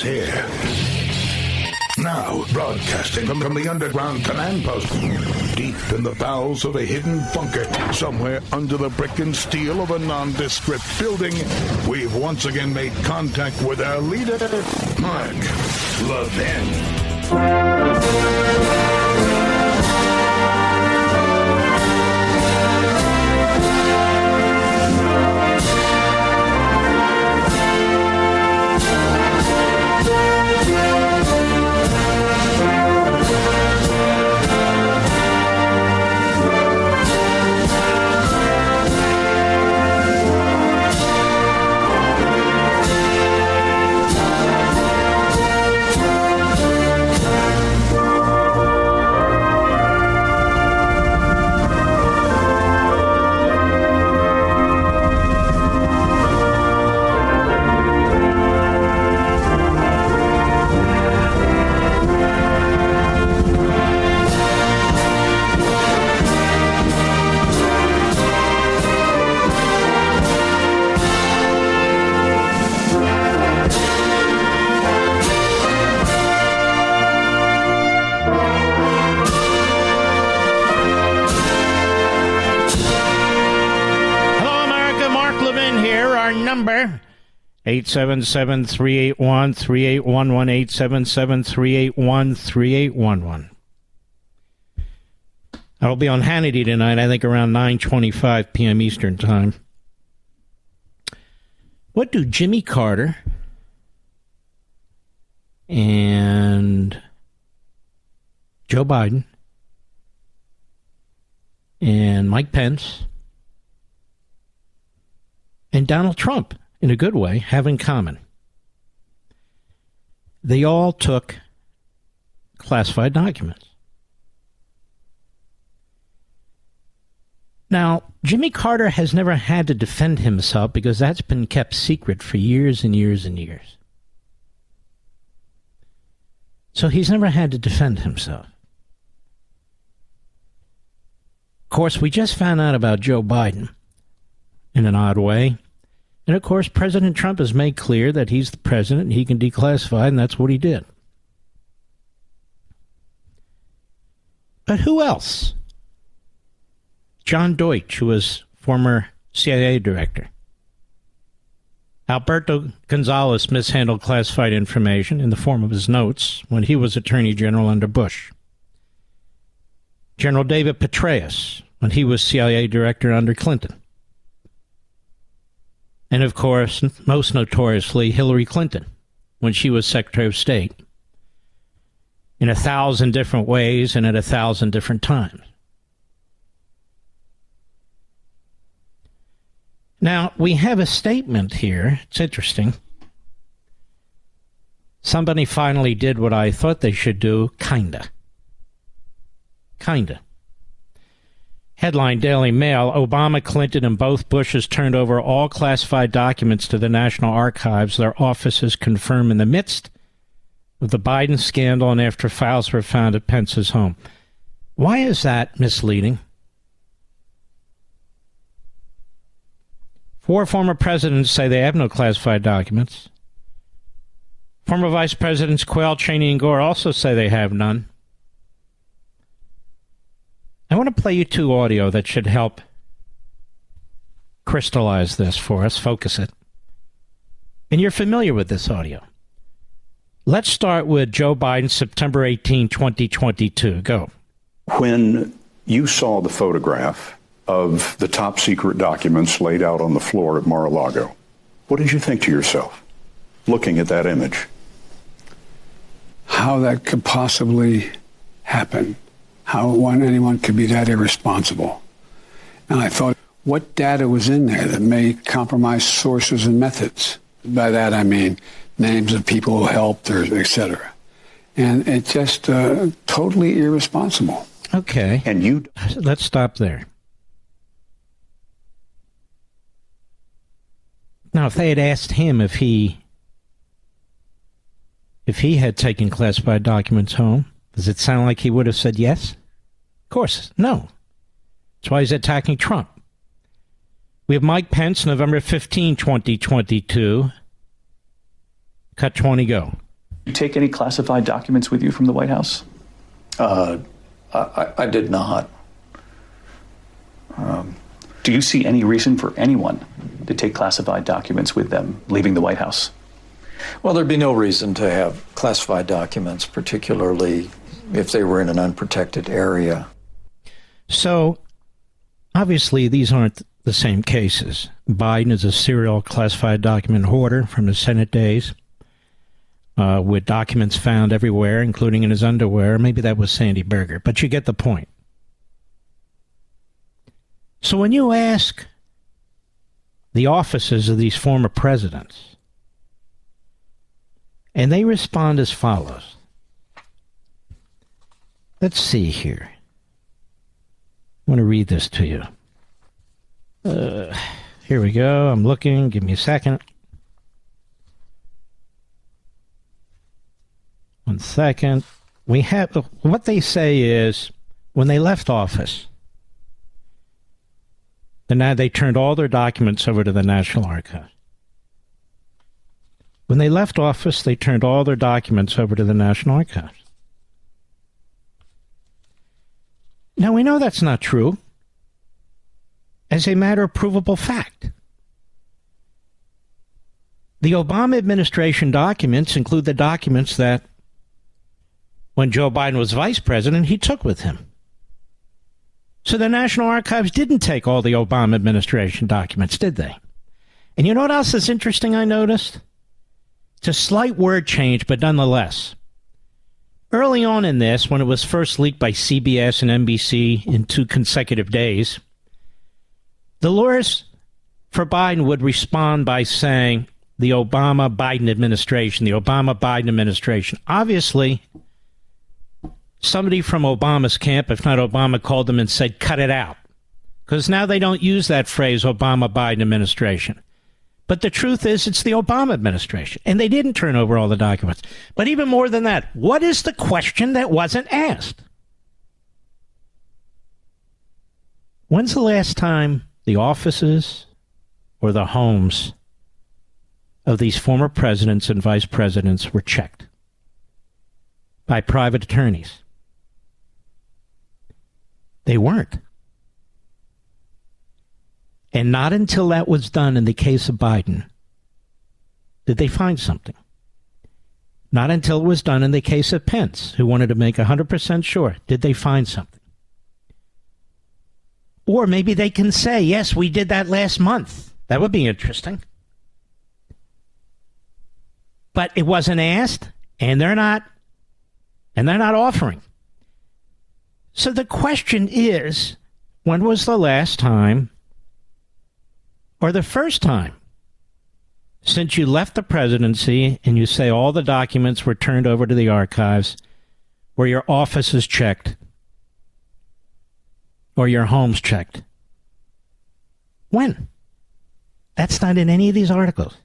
here. Now, broadcasting from the underground command post, deep in the bowels of a hidden bunker, somewhere under the brick and steel of a nondescript building, we've once again made contact with our leader, Mark Levin. Number 877-381-3811, 877-381-3811. I'll be on Hannity tonight, I think around 9:25 p.m. Eastern Time. What do Jimmy Carter and Joe Biden and Mike Pence and Donald Trump, in a good way, have in common? They all took classified documents. Now, Jimmy Carter has never had to defend himself because that's been kept secret for years and years and years. So he's never had to defend himself. Of course, we just found out about Joe Biden in an odd way. And, of course, President Trump has made clear that he's the president and he can declassify, and that's what he did. But who else? John Deutsch, who was former CIA director. Alberto Gonzales mishandled classified information in the form of his notes when he was Attorney General under Bush. General David Petraeus, when he was CIA director under Clinton. And, of course, most notoriously, Hillary Clinton, when she was Secretary of State, in 1,000 different ways and at 1,000 different times. Now, we have a statement here. It's interesting. Somebody finally did what I thought they should do, kinda. Kinda. Headline, Daily Mail, Obama, Clinton, and both Bushes turned over all classified documents to the National Archives, their offices confirm in the midst of the Biden scandal and after files were found at Pence's home. Why is that misleading? 4 former presidents say they have no classified documents. Former Vice Presidents Quayle, Cheney, and Gore also say they have none. I want to play you 2 audio that should help crystallize this for us, focus it. And you're familiar with this audio. Let's start with Joe Biden, September 18, 2022. Go. When you saw the photograph of the top secret documents laid out on the floor at Mar-a-Lago, what did you think to yourself, looking at that image? How that could possibly happen. How anyone could be that irresponsible. And I thought, what data was in there that may compromise sources and methods? By that I mean names of people who helped, or et cetera. And it's just totally irresponsible. Okay. And you... Let's stop there. Now, if they had asked him if he had taken classified documents home, does it sound like he would have said yes? Of course, no. That's why he's attacking Trump. We have Mike Pence, November 15, 2022. Cut 20, go. You take any classified documents with you from the White House? I did not. Do you see any reason for anyone to take classified documents with them leaving the White House? Well, there'd be no reason to have classified documents, particularly if they were in an unprotected area. So, obviously, these aren't the same cases. Biden is a serial classified document hoarder from the Senate days, with documents found everywhere, including in his underwear. Maybe that was Sandy Berger, but you get the point. So when you ask the offices of these former presidents, and they respond as follows. Let's see here. I want to read this to you. Here we go. I'm looking. Give me a second. 1 second. We have what they say is when they left office, then they turned all their documents over to the National Archives. When they left office, they turned all their documents over to the National Archives. Now, we know that's not true as a matter of provable fact. The Obama administration documents include the documents that, when Joe Biden was vice president, he took with him. So the National Archives didn't take all the Obama administration documents, did they? And you know what else is interesting I noticed? It's a slight word change, but nonetheless. Early on in this, when it was first leaked by CBS and NBC in 2 consecutive days, the lawyers for Biden would respond by saying the Obama-Biden administration, the Obama-Biden administration. Obviously, somebody from Obama's camp, if not Obama, called them and said, cut it out. Because now they don't use that phrase, Obama-Biden administration. But the truth is, it's the Obama administration. And they didn't turn over all the documents. But even more than that, what is the question that wasn't asked? When's the last time the offices or the homes of these former presidents and vice presidents were checked by private attorneys? They weren't. And not until that was done in the case of Biden did they find something. Not until it was done in the case of Pence, who wanted to make 100% sure, did they find something. Or maybe they can say, yes, we did that last month. That would be interesting. But it wasn't asked, and they're not offering. So the question is, when was the last time or the first time since you left the presidency and you say all the documents were turned over to the archives where your office is checked or your home's checked? When? That's not in any of these articles.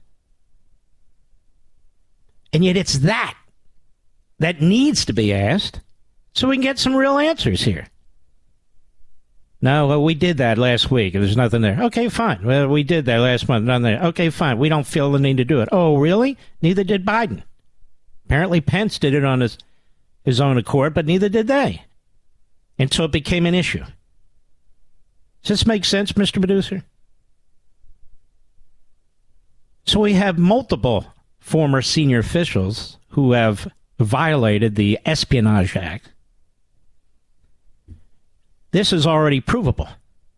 And yet it's that needs to be asked so we can get some real answers here. No, well, we did that last week. There's nothing there. Okay, fine. Well, we did that last month. Nothing there. Okay, fine. We don't feel the need to do it. Oh, really? Neither did Biden. Apparently Pence did it on his own accord, but neither did they. And so it became an issue. Does this make sense, Mr. Producer? So we have multiple former senior officials who have violated the Espionage Act. This is already provable.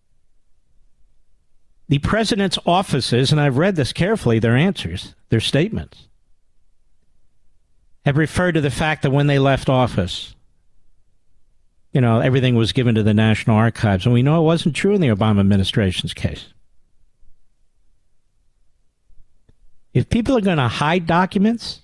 The president's offices, and I've read this carefully, their answers, their statements, have referred to the fact that when they left office, everything was given to the National Archives. And we know it wasn't true in the Obama administration's case. If people are going to hide documents,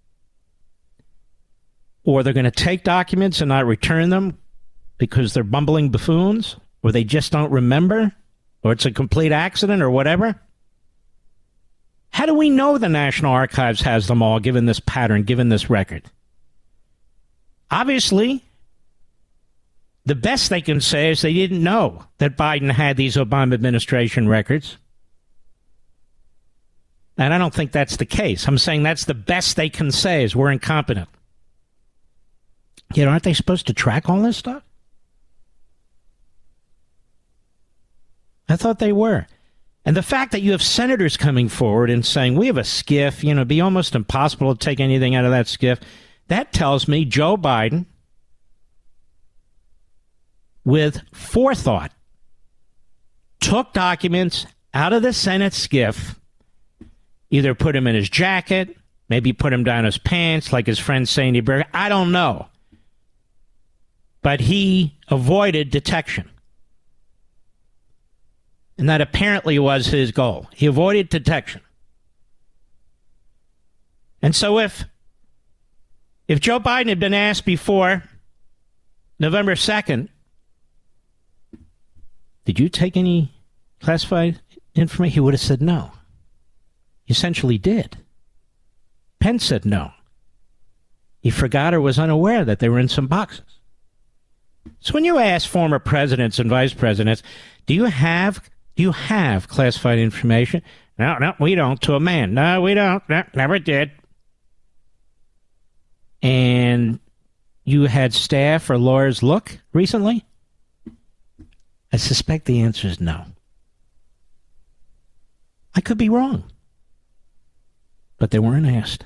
or they're going to take documents and not return them because they're bumbling buffoons, or they just don't remember, or it's a complete accident, or whatever, how do we know the National Archives has them all, given this pattern, given this record? Obviously, the best they can say is they didn't know that Biden had these Obama administration records. And I don't think that's the case. I'm saying that's the best they can say is we're incompetent. You know, aren't they supposed to track all this stuff? I thought they were. And the fact that you have senators coming forward and saying, we have a SCIF, you know, it'd be almost impossible to take anything out of that SCIF, that tells me Joe Biden, with forethought, took documents out of the Senate SCIF, either put him in his jacket, maybe put him down his pants like his friend Sandy Berger. I don't know. But he avoided detection. And that apparently was his goal. He avoided detection. And so if Joe Biden had been asked before November 2nd, did you take any classified information? He would have said no. He essentially did. Pence said no. He forgot or was unaware that they were in some boxes. So when you ask former presidents and vice presidents, do you have classified information? No, we don't, to a man. No, we don't. No, never did. And you had staff or lawyers look recently? I suspect the answer is no. I could be wrong. But they weren't asked.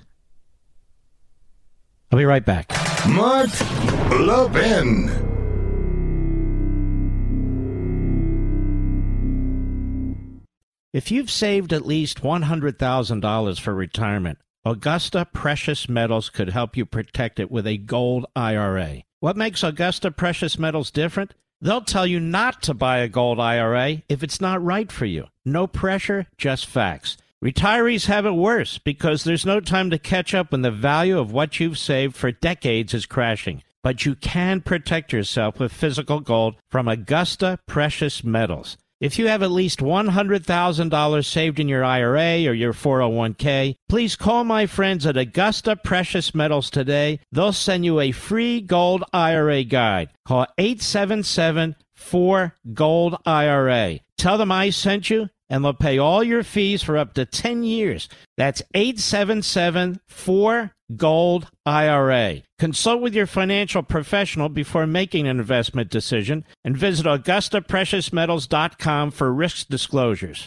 I'll be right back. Mark Levin. If you've saved at least $100,000 for retirement, Augusta Precious Metals could help you protect it with a gold IRA. What makes Augusta Precious Metals different? They'll tell you not to buy a gold IRA if it's not right for you. No pressure, just facts. Retirees have it worse because there's no time to catch up when the value of what you've saved for decades is crashing. But you can protect yourself with physical gold from Augusta Precious Metals. If you have at least $100,000 saved in your IRA or your 401k, please call my friends at Augusta Precious Metals today. They'll send you a free gold IRA guide. Call 877-4GOLD-IRA. Tell them I sent you, and they'll pay all your fees for up to 10 years. That's 877-4GOLD-IRA. Consult with your financial professional before making an investment decision and visit AugustaPreciousMetals.com for risk disclosures.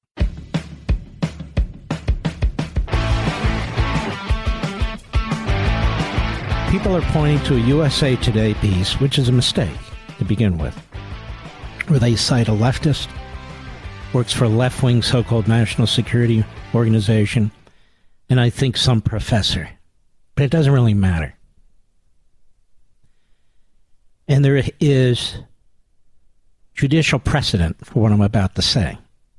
People are pointing to a USA Today piece, which is a mistake to begin with, where they cite a leftist, works for a left-wing so-called national security organization, and I think some professor. But it doesn't really matter. And there is judicial precedent for what I'm about to say.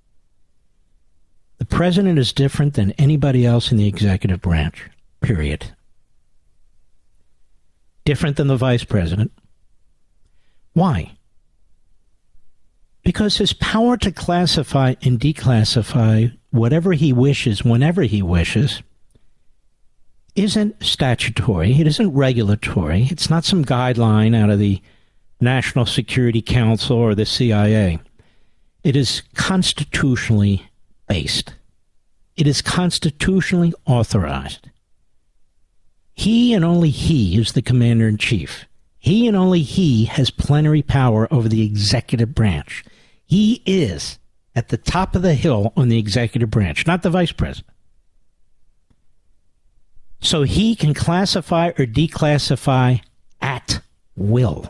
The president is different than anybody else in the executive branch, period. Different than the vice president. Why? Because his power to classify and declassify whatever he wishes, whenever he wishes, isn't statutory. It isn't regulatory. It's not some guideline out of the National Security Council or the CIA. It is constitutionally based. It is constitutionally authorized. He and only he is the commander-in-chief. He and only he has plenary power over the executive branch. He is at the top of the hill on the executive branch, not the vice president. So he can classify or declassify at will.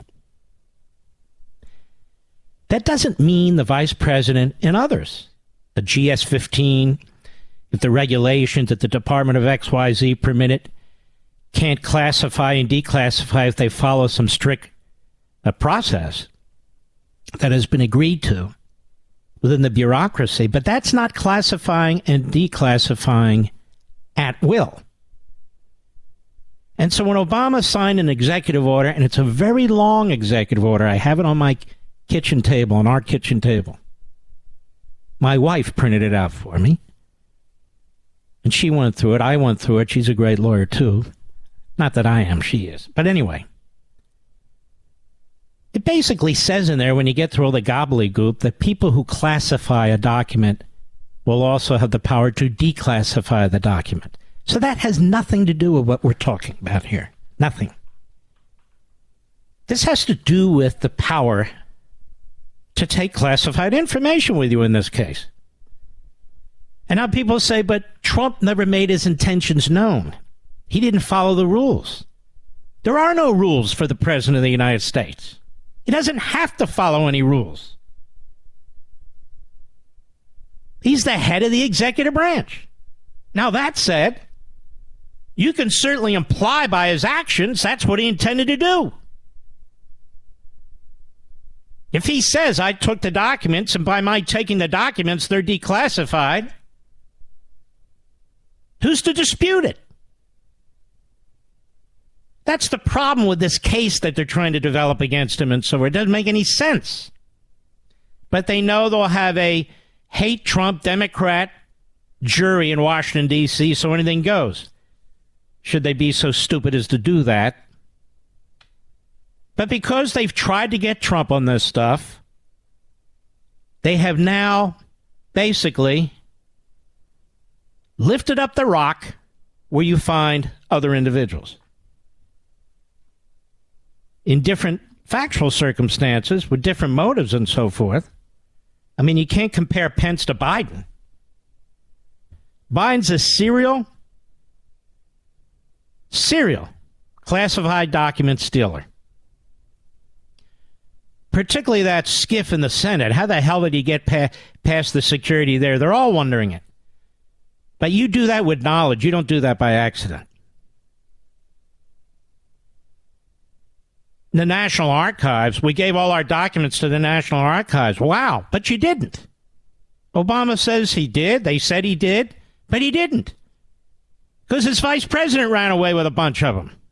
That doesn't mean the vice president and others, the GS-15, if the regulations at the Department of XYZ permit it, can't classify and declassify if they follow some strict process that has been agreed to within the bureaucracy. But that's not classifying and declassifying at will. And so when Obama signed an executive order, and it's a very long executive order, I have it on my kitchen table, on our kitchen table. My wife printed it out for me. And she went through it. I went through it. She's a great lawyer, too. Not that I am, she is. But anyway. It basically says in there, when you get through all the gobbledygook, that people who classify a document will also have the power to declassify the document. So that has nothing to do with what we're talking about here. Nothing. This has to do with the power to take classified information with you in this case. And now people say, but Trump never made his intentions known. He didn't follow the rules. There are no rules for the President of the United States. He doesn't have to follow any rules. He's the head of the executive branch. Now, that said, you can certainly imply by his actions that's what he intended to do. If he says, I took the documents, and by my taking the documents, they're declassified, who's to dispute it? That's the problem with this case that they're trying to develop against him and so forth. It doesn't make any sense. But they know they'll have a hate Trump Democrat jury in Washington, D.C., so anything goes. Should they be so stupid as to do that? But because they've tried to get Trump on this stuff, they have now basically lifted up the rock where you find other individuals. In different factual circumstances, with different motives and so forth. I mean, you can't compare Pence to Biden. Biden's a serial classified document stealer. Particularly that skiff in the Senate. How the hell did he get past the security there? They're all wondering it. But you do that with knowledge. You don't do that by accident. The National Archives, we gave all our documents to the National Archives. Wow, but you didn't. Obama says he did. They said he did, but he didn't. Because his vice president ran away with a bunch of them.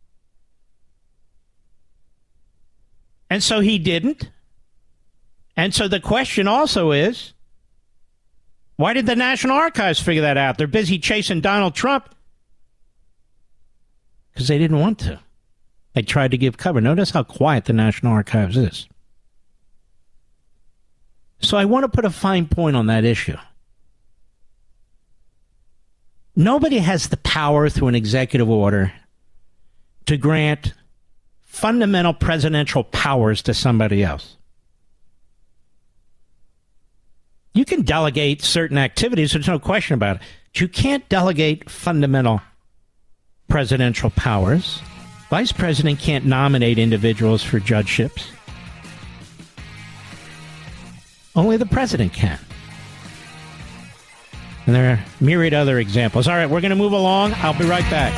And so he didn't. And so the question also is, why did the National Archives figure that out? They're busy chasing Donald Trump. Because they didn't want to. They tried to give cover. Notice how quiet the National Archives is. So I want to put a fine point on that issue. Nobody has the power through an executive order to grant fundamental presidential powers to somebody else. You can delegate certain activities, there's no question about it. But you can't delegate fundamental presidential powers. Vice President can't nominate individuals for judgeships. Only the president can. And there are myriad other examples. All right, we're going to move along. I'll be right back.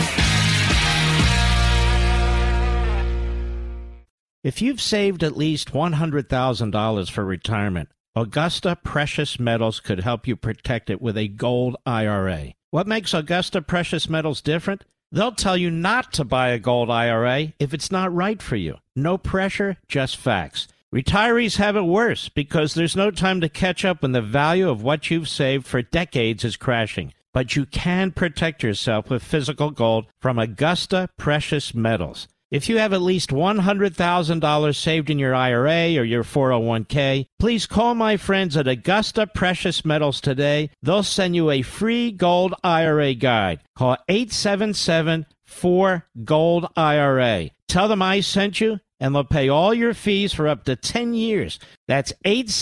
If you've saved at least $100,000 for retirement, Augusta Precious Metals could help you protect it with a gold IRA. What makes Augusta Precious Metals different? They'll tell you not to buy a gold IRA if it's not right for you. No pressure, just facts. Retirees have it worse because there's no time to catch up when the value of what you've saved for decades is crashing. But you can protect yourself with physical gold from Augusta Precious Metals. If you have at least $100,000 saved in your IRA or your 401k, please call my friends at Augusta Precious Metals today. They'll send you a free gold IRA guide. Call 877-4-GOLD-IRA. Tell them I sent you, and they'll pay all your fees for up to 10 years. That's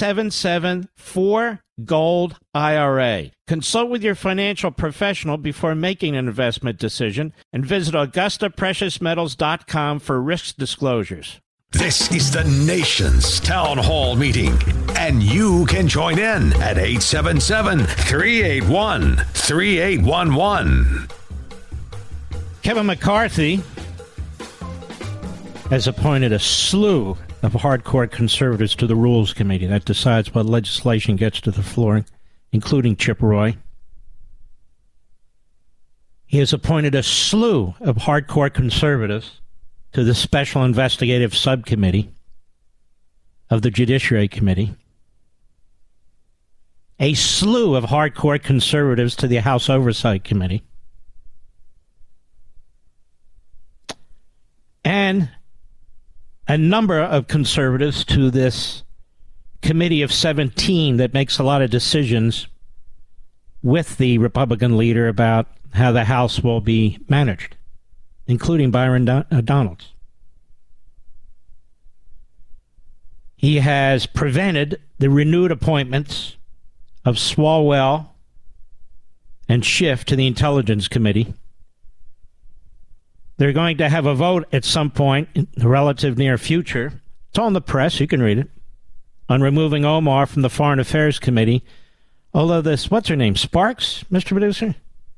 877-4-GOLD-IRA. Consult with your financial professional before making an investment decision and visit AugustaPreciousMetals.com for risk disclosures. This is the nation's town hall meeting, and you can join in at 877-381-3811. Kevin McCarthy has appointed a slew of hardcore conservatives to the Rules Committee that decides what legislation gets to the floor, including Chip Roy. He has appointed a slew of hardcore conservatives to the Special Investigative Subcommittee of the Judiciary Committee. A slew of hardcore conservatives to the House Oversight Committee. And a number of conservatives to this committee of 17 that makes a lot of decisions with the Republican leader about how the House will be managed, including Byron Donalds. He has prevented the renewed appointments of Swalwell and Schiff to the Intelligence Committee. They're going to have a vote at some point in the relative near future. It's all in the press. You can read it. On removing Omar from the Foreign Affairs Committee. Although this, what's her name? Sparks, Mr. Producer?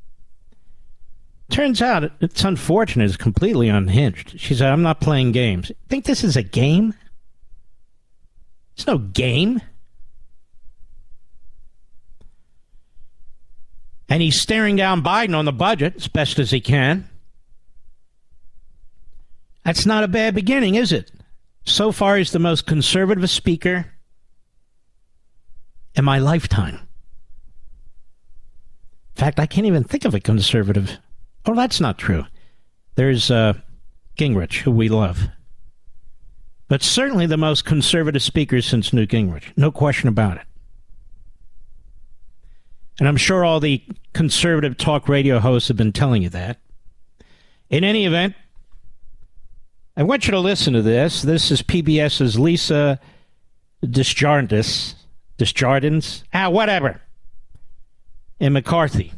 Turns out it's unfortunate. It's completely unhinged. She said, I'm not playing games. Think this is a game? It's no game. And he's staring down Biden on the budget as best as he can. That's not a bad beginning, is it? So far, he's the most conservative speaker in my lifetime. In fact, I can't even think of a conservative. Oh, that's not true. There's Gingrich, who we love. But certainly the most conservative speaker since Newt Gingrich. No question about it. And I'm sure all the conservative talk radio hosts have been telling you that. In any event, I want you to listen to this. This is PBS's Lisa Desjardins, whatever, in McCarthy.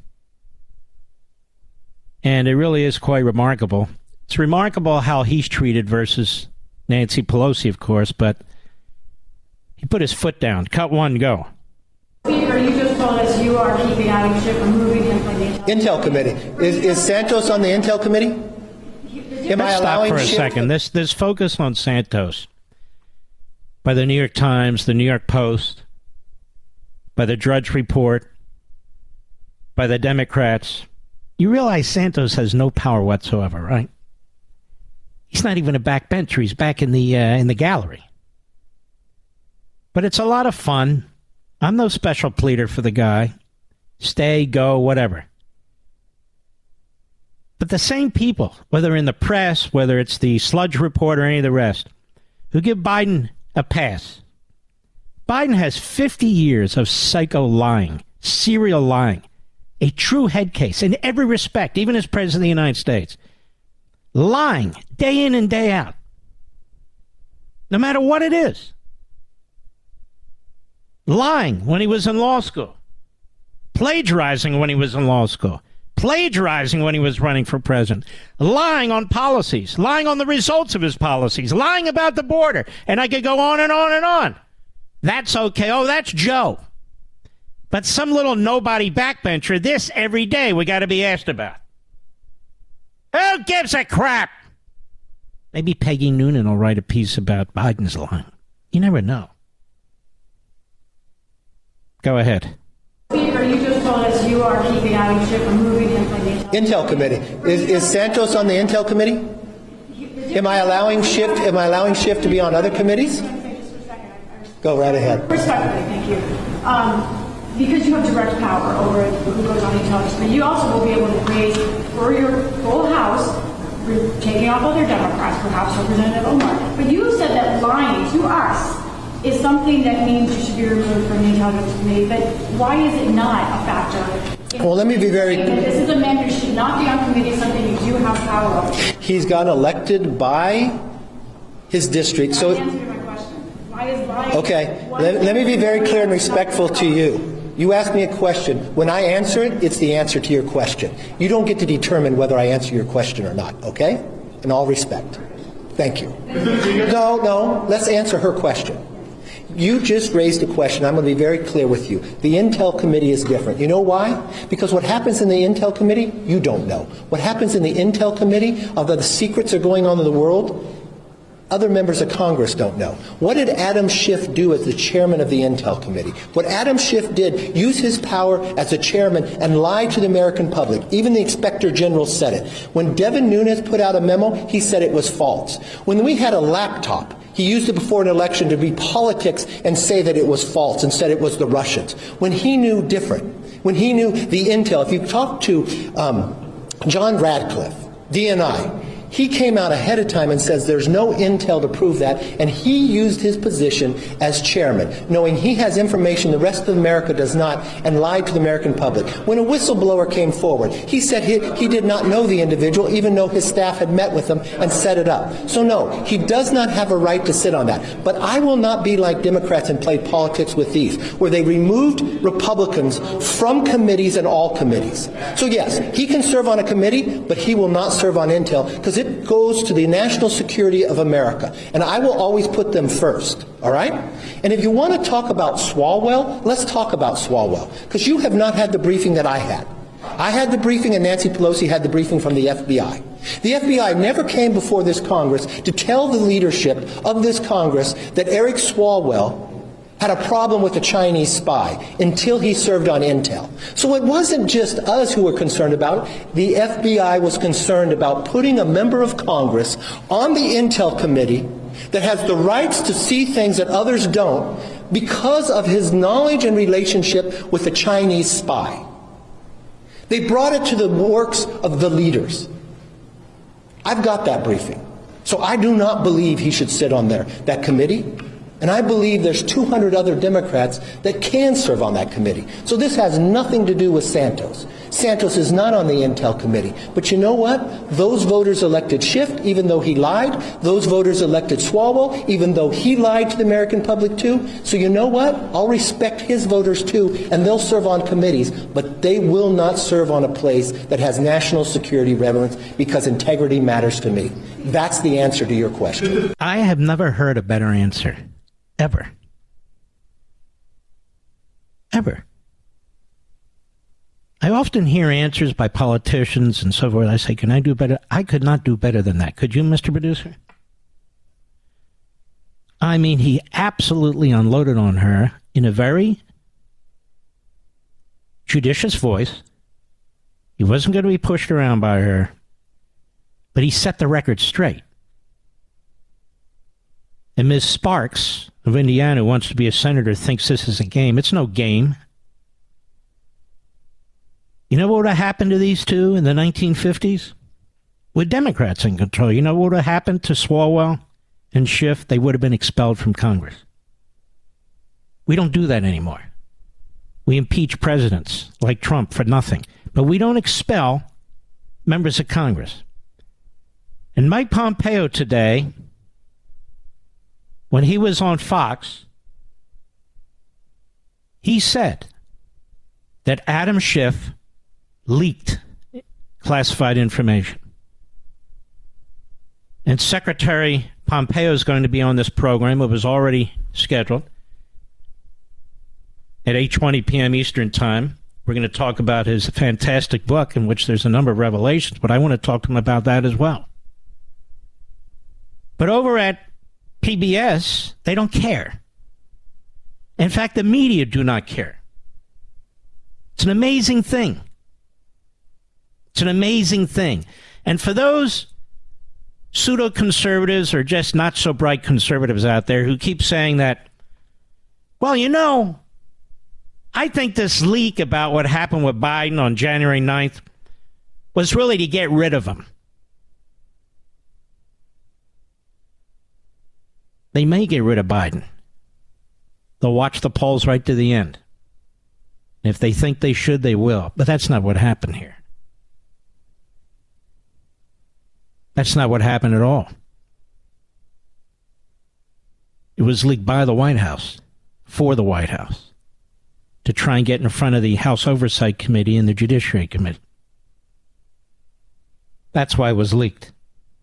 And it really is quite remarkable. It's remarkable how he's treated versus Nancy Pelosi, of course, but he put his foot down. Cut one, go. Speaker, you just told us you are keeping Adam Schiff, removing him from the Intel Committee. Is Santos on the Intel Committee? Let's stop for a second. This focus on Santos by the New York Times, the New York Post, by the Drudge Report, by the Democrats. You realize Santos has no power whatsoever, right? He's not even a backbencher. He's back in the gallery. But it's a lot of fun. I'm no special pleader for the guy. Stay, go, whatever. But the same people, whether in the press, whether it's the Sludge Report or any of the rest, who give Biden a pass. Biden has 50 years of psycho lying, serial lying, a true head case in every respect, even as President of the United States. Lying day in and day out, no matter what it is. Lying when he was in law school. Plagiarizing when he was in law school. Plagiarizing when he was running for president, lying on policies, lying on the results of his policies, lying about the border, and I could go on and on and on. That's okay. Oh, that's Joe. But some little nobody backbencher, this every day we got to be asked about. Who gives a crap? Maybe Peggy Noonan will write a piece about Biden's lying. You never know. Go ahead. Speaker, you just told us you are keeping Adam Schiff, removing him from the Intel Committee. Is Santos on the Intel Committee? Am I allowing Schiff to be on other committees? Go right ahead. Respectfully, thank you. Because you have direct power over who goes on the Intelligence Committee, you also will be able to raise for your full House, taking off other Democrats, perhaps Representative Omar. But you said that lying to us is something that means you should be removed from the Intelligence Committee, but why is it not a factor? Well, let me be very clear. This is a man who should not be on committee, something you do have power over. He's got elected by his district. So, answer my question. Why is lying? Okay, let me be very clear and respectful to you. You ask me a question. When I answer it, it's the answer to your question. You don't get to determine whether I answer your question or not, okay? In all respect. Thank you. No, let's answer her question. You just raised a question. I'm going to be very clear with you. The Intel Committee is different. You know why? Because what happens in the Intel Committee, you don't know. What happens in the Intel Committee, although the secrets are going on in the world, other members of Congress don't know. What did Adam Schiff do as the chairman of the Intel Committee? What Adam Schiff did, use his power as a chairman and lie to the American public. Even the Inspector General said it. When Devin Nunes put out a memo, he said it was false. When we had a laptop, he used it before an election to be politics and say that it was false and said it was the Russians. When he knew different, when he knew the intel, if you talk to John Radcliffe, DNI, He came out ahead of time and says there's no intel to prove that, and he used his position as chairman, knowing he has information the rest of America does not, and lied to the American public. When a whistleblower came forward, he said he did not know the individual, even though his staff had met with him and set it up. So no, he does not have a right to sit on that. But I will not be like Democrats and play politics with these, where they removed Republicans from committees and all committees. So yes, he can serve on a committee, but he will not serve on intel, because it goes to the national security of America. And I will always put them first, all right? And if you want to talk about Swalwell, let's talk about Swalwell, because you have not had the briefing that I had. I had the briefing and Nancy Pelosi had the briefing from the FBI. The FBI never came before this Congress to tell the leadership of this Congress that Eric Swalwell had a problem with a Chinese spy until he served on intel. So it wasn't just us who were concerned about it. The FBI was concerned about putting a member of Congress on the intel committee that has the rights to see things that others don't because of his knowledge and relationship with a Chinese spy. They brought it to the works of the leaders. I've got that briefing. So I do not believe he should sit on that committee. And I believe there's 200 other Democrats that can serve on that committee. So this has nothing to do with Santos. Santos is not on the Intel Committee. But you know what? Those voters elected Schiff, even though he lied. Those voters elected Swalwell, even though he lied to the American public too. So you know what? I'll respect his voters too, and they'll serve on committees. But they will not serve on a place that has national security relevance, because integrity matters to me. That's the answer to your question. I have never heard a better answer. Ever. Ever. I often hear answers by politicians and so forth. I say, can I do better? I could not do better than that. Could you, Mr. Producer? I mean, he absolutely unloaded on her in a very judicious voice. He wasn't going to be pushed around by her, but he set the record straight. And Ms. Sparks of Indiana, who wants to be a senator, thinks this is a game. It's no game. You know what would have happened to these two in the 1950s? With Democrats in control, you know what would have happened to Swalwell and Schiff? They would have been expelled from Congress. We don't do that anymore. We impeach presidents like Trump for nothing. But we don't expel members of Congress. And Mike Pompeo today, when he was on Fox, he said that Adam Schiff leaked classified information. And Secretary Pompeo is going to be on this program. It was already scheduled at 8:20 p.m. Eastern Time. We're going to talk about his fantastic book in which there's a number of revelations, but I want to talk to him about that as well. But over at PBS, they don't care. In fact, the media do not care. It's an amazing thing. It's an amazing thing. And for those pseudo-conservatives or just not-so-bright conservatives out there who keep saying that, well, you know, I think this leak about what happened with Biden on January 9th was really to get rid of him. They may get rid of Biden. They'll watch the polls right to the end. And if they think they should, they will. But that's not what happened here. That's not what happened at all. It was leaked by the White House, for the White House, to try and get in front of the House Oversight Committee and the Judiciary Committee. That's why it was leaked.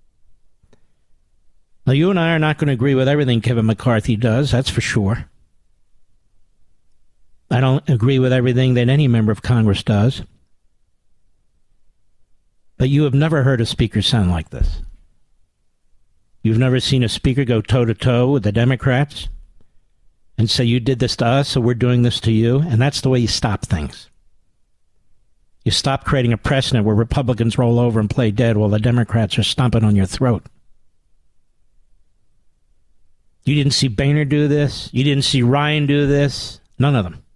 Now, you and I are not going to agree with everything Kevin McCarthy does, that's for sure. I don't agree with everything that any member of Congress does. But you have never heard a speaker sound like this. You've never seen a speaker go toe-to-toe with the Democrats and say, you did this to us, so we're doing this to you. And that's the way you stop things. You stop creating a precedent where Republicans roll over and play dead while the Democrats are stomping on your throat. You didn't see Boehner do this. You didn't see Ryan do this. None of them.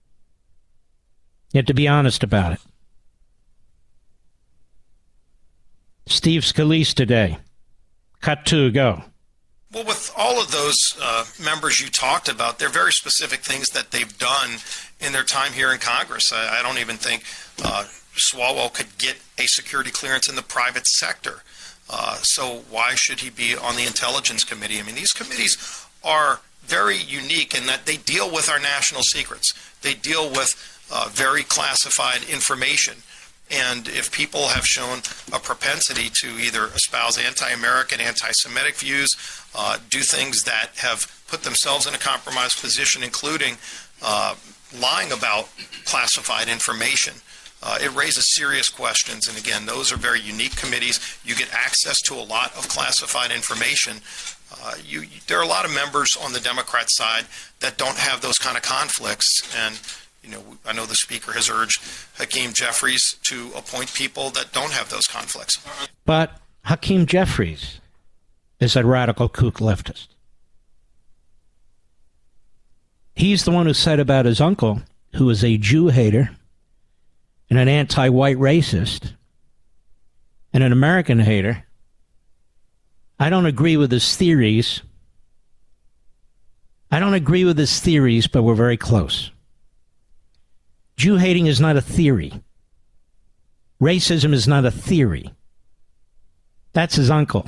You have to be honest about it. Steve Scalise today. Cut 2, go. Well, with all of those members you talked about, they're very specific things that they've done in their time here in Congress. I don't even think Swalwell could get a security clearance in the private sector. So why should he be on the Intelligence Committee? I mean, these committees are very unique in that they deal with our national secrets. They deal with very classified information. And if people have shown a propensity to either espouse anti-American, anti-Semitic views, do things that have put themselves in a compromised position, including lying about classified information, it raises serious questions. And again, those are very unique committees. You get access to a lot of classified information. There are a lot of members on the Democrat side that don't have those kind of conflicts. And I know the Speaker has urged Hakeem Jeffries to appoint people that don't have those conflicts. But Hakeem Jeffries is a radical kook leftist. He's the one who said about his uncle, who is a Jew hater and an anti-white racist and an American hater, I don't agree with his theories. But we're very close. Jew hating is not a theory. Racism is not a theory. That's his uncle.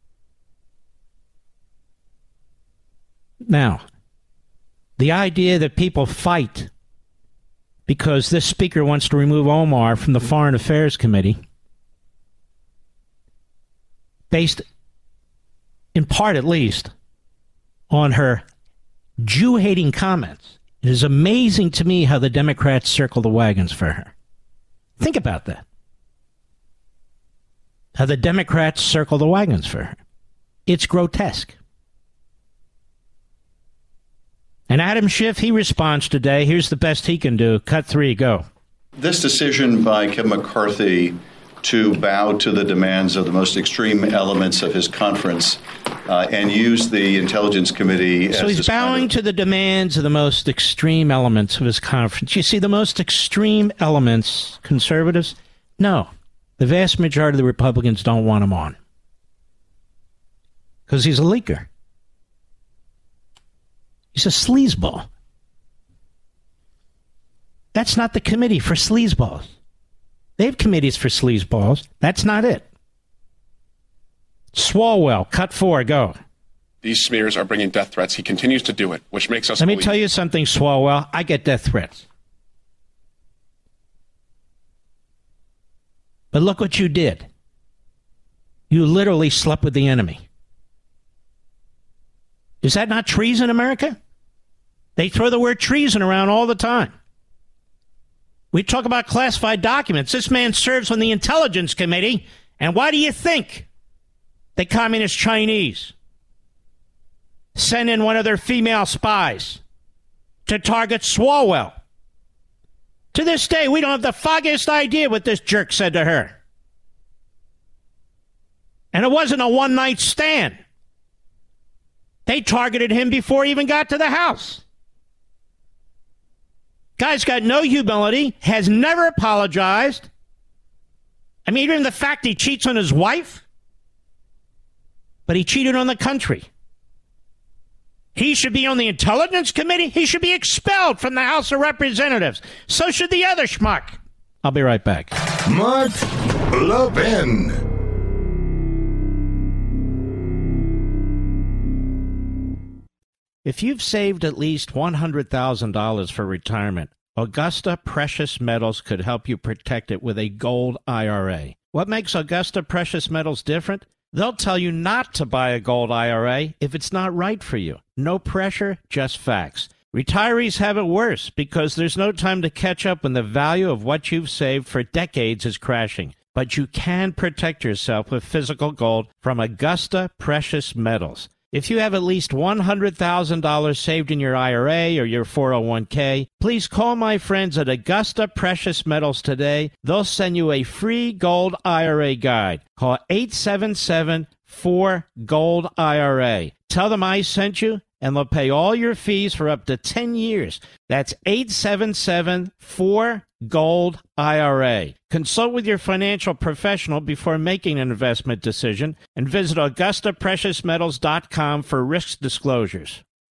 Now, the idea that people fight because this speaker wants to remove Omar from the Foreign Affairs Committee, based in part at least on her Jew-hating comments, it is amazing to me how the Democrats circle the wagons for her. Think about that. How the Democrats circle the wagons for her. It's grotesque. And Adam Schiff, he responds today. Here's the best he can do. Cut 3, go. This decision by Kevin McCarthy to bow to the demands of the most extreme elements of his conference and use the Intelligence Committee as... So he's bowing to the demands of the most extreme elements of his conference. You see, the most extreme elements, conservatives, no. The vast majority of the Republicans don't want him on. Because he's a leaker. He's a sleazeball. That's not the committee for sleazeballs. They have committees for sleazeballs. That's not it. Swalwell, cut 4, go. These smears are bringing death threats. He continues to do it, which makes us... Let me tell you something, Swalwell. I get death threats. But look what you did. You literally slept with the enemy. Is that not treason, America? They throw the word treason around all the time. We talk about classified documents. This man serves on the Intelligence Committee, and why do you think the Communist Chinese send in one of their female spies to target Swalwell? To this day, we don't have the foggiest idea what this jerk said to her. And it wasn't a one-night stand. They targeted him before he even got to the house. Guy's got no humility, has never apologized. I mean, even the fact he cheats on his wife, but he cheated on the country. He should be on the Intelligence Committee. He should be expelled from the House of Representatives. So should the other schmuck. I'll be right back. Mark Levin. If you've saved at least $100,000 for retirement, Augusta Precious Metals could help you protect it with a gold IRA. What makes Augusta Precious Metals different? They'll tell you not to buy a gold IRA if it's not right for you. No pressure, just facts. Retirees have it worse because there's no time to catch up when the value of what you've saved for decades is crashing. But you can protect yourself with physical gold from Augusta Precious Metals. If you have at least $100,000 saved in your IRA or your 401k, please call my friends at Augusta Precious Metals today. They'll send you a free gold IRA guide. Call 877-4-GOLD-IRA. Tell them I sent you, and they'll pay all your fees for up to 10 years. That's 877-4GOLD-IRA. Consult with your financial professional before making an investment decision and visit AugustaPreciousMetals.com for risk disclosures.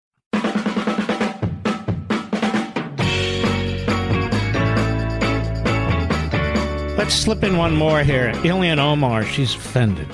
Let's slip in one more here. Ilhan Omar, she's offended.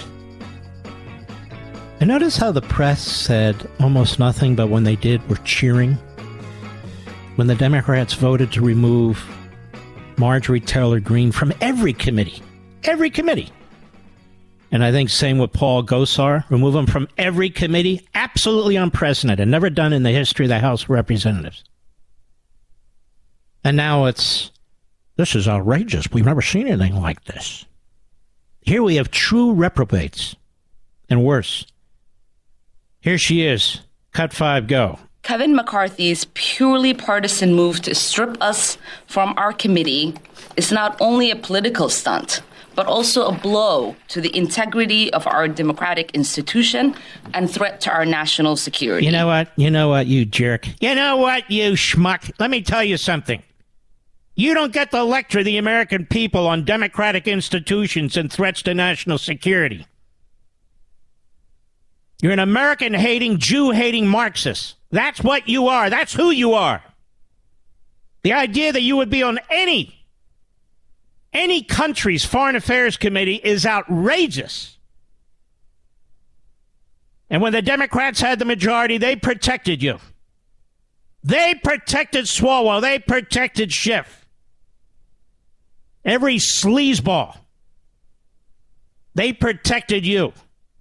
And notice how the press said almost nothing, but when they did, were cheering. When the Democrats voted to remove Marjorie Taylor Greene from every committee. Every committee. And I think same with Paul Gosar. Remove him from every committee. Absolutely unprecedented. Never done in the history of the House of Representatives. And now this is outrageous. We've never seen anything like this. Here we have true reprobates. And worse. Here she is. Cut 5, go. Kevin McCarthy's purely partisan move to strip us from our committee is not only a political stunt, but also a blow to the integrity of our democratic institution and threat to our national security. You know what, you jerk. You know what, you schmuck. Let me tell you something. You don't get to lecture the American people on democratic institutions and threats to national security. You're an American-hating, Jew-hating Marxist. That's what you are. That's who you are. The idea that you would be on any country's foreign affairs committee is outrageous. And when the Democrats had the majority, they protected you. They protected Swalwell. They protected Schiff. Every sleazeball. They protected you.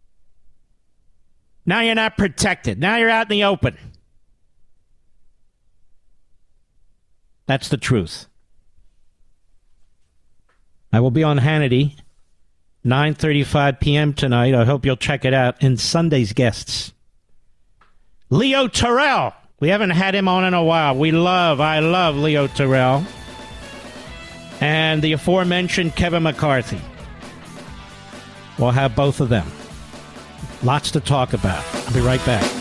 Now you're not protected. Now you're out in the open. That's the truth. I will be on Hannity, 9:35 p.m. tonight. I hope you'll check it out. And Sunday's guests. Leo Terrell. We haven't had him on in a while. I love Leo Terrell. And the aforementioned Kevin McCarthy. We'll have both of them. Lots to talk about. I'll be right back.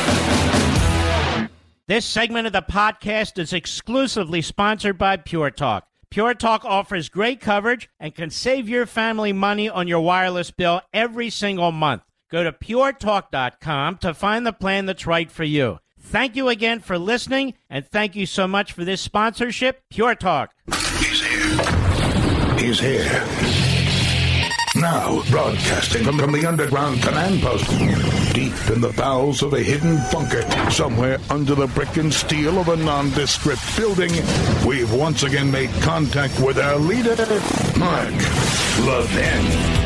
This segment of the podcast is exclusively sponsored by Pure Talk. Pure Talk offers great coverage and can save your family money on your wireless bill every single month. Go to puretalk.com to find the plan that's right for you. Thank you again for listening, and thank you so much for this sponsorship, Pure Talk. He's here. He's here. Now, broadcasting from the underground command post, deep in the bowels of a hidden bunker, somewhere under the brick and steel of a nondescript building, we've once again made contact with our leader, Mark Levin.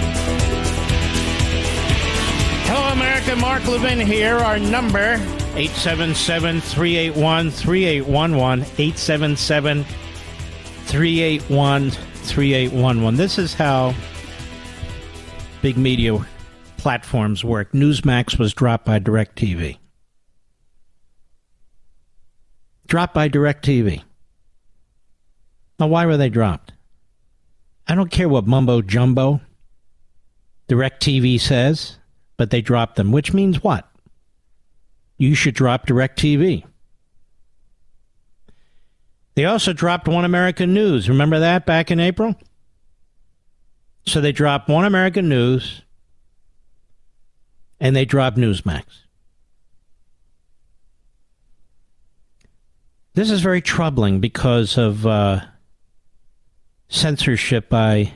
Hello, America. Mark Levin here. Our number, 877-381-3811, 877-381-3811. This is how big media platforms work. Newsmax was dropped by DirecTV. Dropped by DirecTV. Now, why were they dropped? I don't care what mumbo-jumbo DirecTV says, but they dropped them, which means what? You should drop DirecTV. They also dropped One American News. Remember that back in April? So they dropped One American News, and they dropped Newsmax. This is very troubling because of censorship by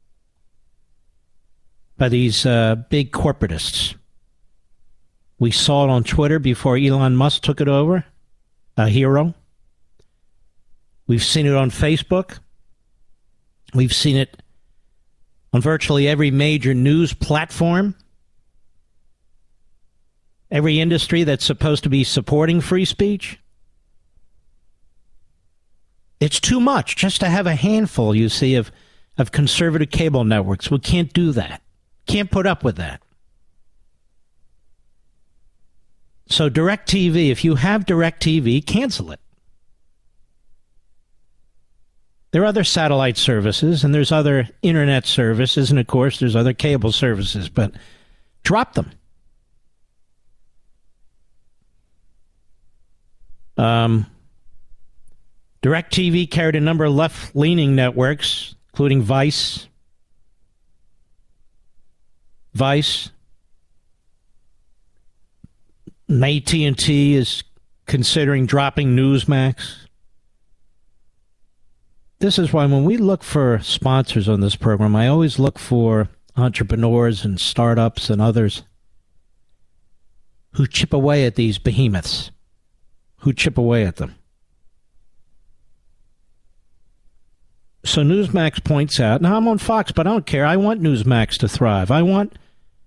these big corporatists. We saw it on Twitter before Elon Musk took it over, a hero. We've seen it on Facebook. We've seen it on virtually every major news platform. Every industry that's supposed to be supporting free speech. It's too much just to have a handful, you see, of conservative cable networks. We can't do that. Can't put up with that. So DirecTV, if you have DirecTV, cancel it. There are other satellite services, and there's other internet services, and of course there's other cable services, but drop them. DirecTV carried a number of left-leaning networks, including Vice. And AT&T is considering dropping Newsmax. This is why when we look for sponsors on this program, I always look for entrepreneurs and startups and others who chip away at these behemoths, who chip away at them. So Newsmax points out, now I'm on Fox, but I don't care. I want Newsmax to thrive. I want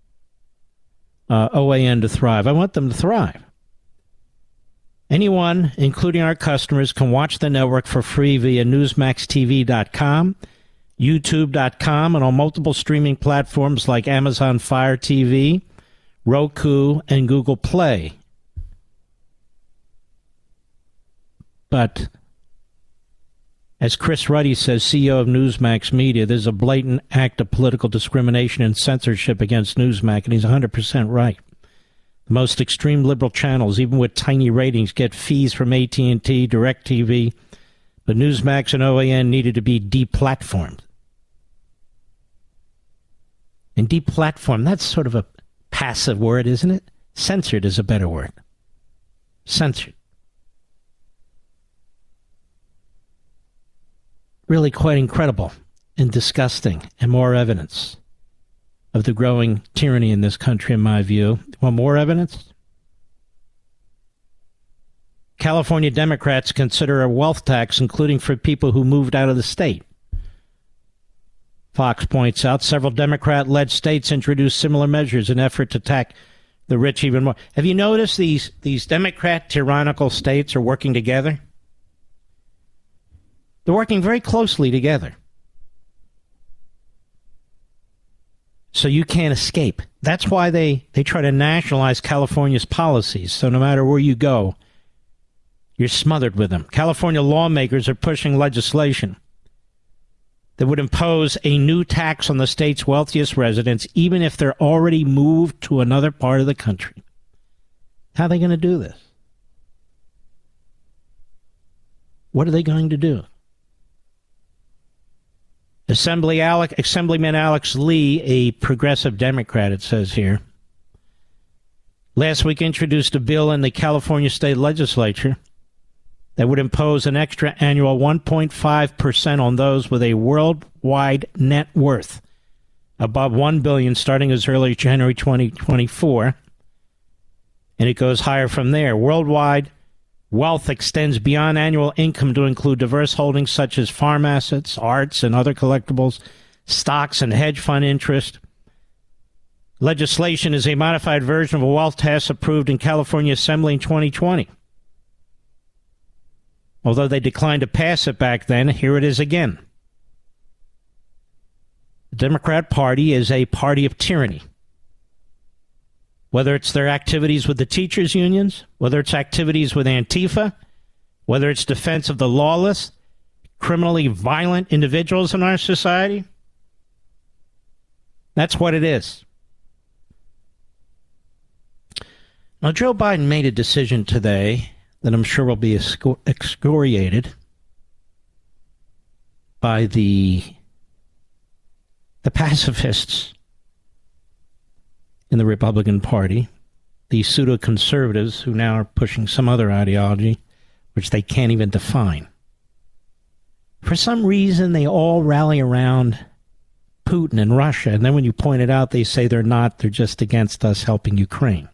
OAN to thrive. I want them to thrive. Anyone, including our customers, can watch the network for free via NewsmaxTV.com, YouTube.com, and on multiple streaming platforms like Amazon Fire TV, Roku, and Google Play. But as Chris Ruddy says, CEO of Newsmax Media, there's a blatant act of political discrimination and censorship against Newsmax, and he's 100% right. The most extreme liberal channels, even with tiny ratings, get fees from AT&T, DirecTV, but Newsmax and OAN needed to be deplatformed. And deplatformed, that's sort of a passive word, isn't it? Censored is a better word. Censored. Really quite incredible and disgusting, and more evidence of the growing tyranny in this country, in my view. Want more evidence? California Democrats consider a wealth tax, including for people who moved out of the state. Fox points out several Democrat-led states introduced similar measures in an effort to tax the rich even more. Have you noticed these Democrat tyrannical states are working together? They're working very closely together. So you can't escape. That's why they try to nationalize California's policies. So no matter where you go, you're smothered with them. California lawmakers are pushing legislation that would impose a new tax on the state's wealthiest residents, even if they're already moved to another part of the country. How are they going to do this? What are they going to do? Assemblyman Alex Lee, a progressive Democrat, it says here, last week introduced a bill in the California state legislature that would impose an extra annual 1.5% on those with a worldwide net worth above $1 billion starting as early as January 2024, and it goes higher from there. Worldwide wealth extends beyond annual income to include diverse holdings such as farm assets, arts, and other collectibles, stocks, and hedge fund interest. Legislation is a modified version of a wealth tax approved in California Assembly in 2020. Although they declined to pass it back then, here it is again. The Democrat Party is a party of tyranny. Whether it's their activities with the teachers' unions, whether it's activities with Antifa, whether it's defense of the lawless, criminally violent individuals in our society, that's what it is. Now, Joe Biden made a decision today that I'm sure will be excoriated by the pacifists in the Republican Party, the pseudo-conservatives who now are pushing some other ideology, which they can't even define. For some reason, they all rally around Putin and Russia, and then when you point it out, they say they're not, they're just against us helping Ukraine.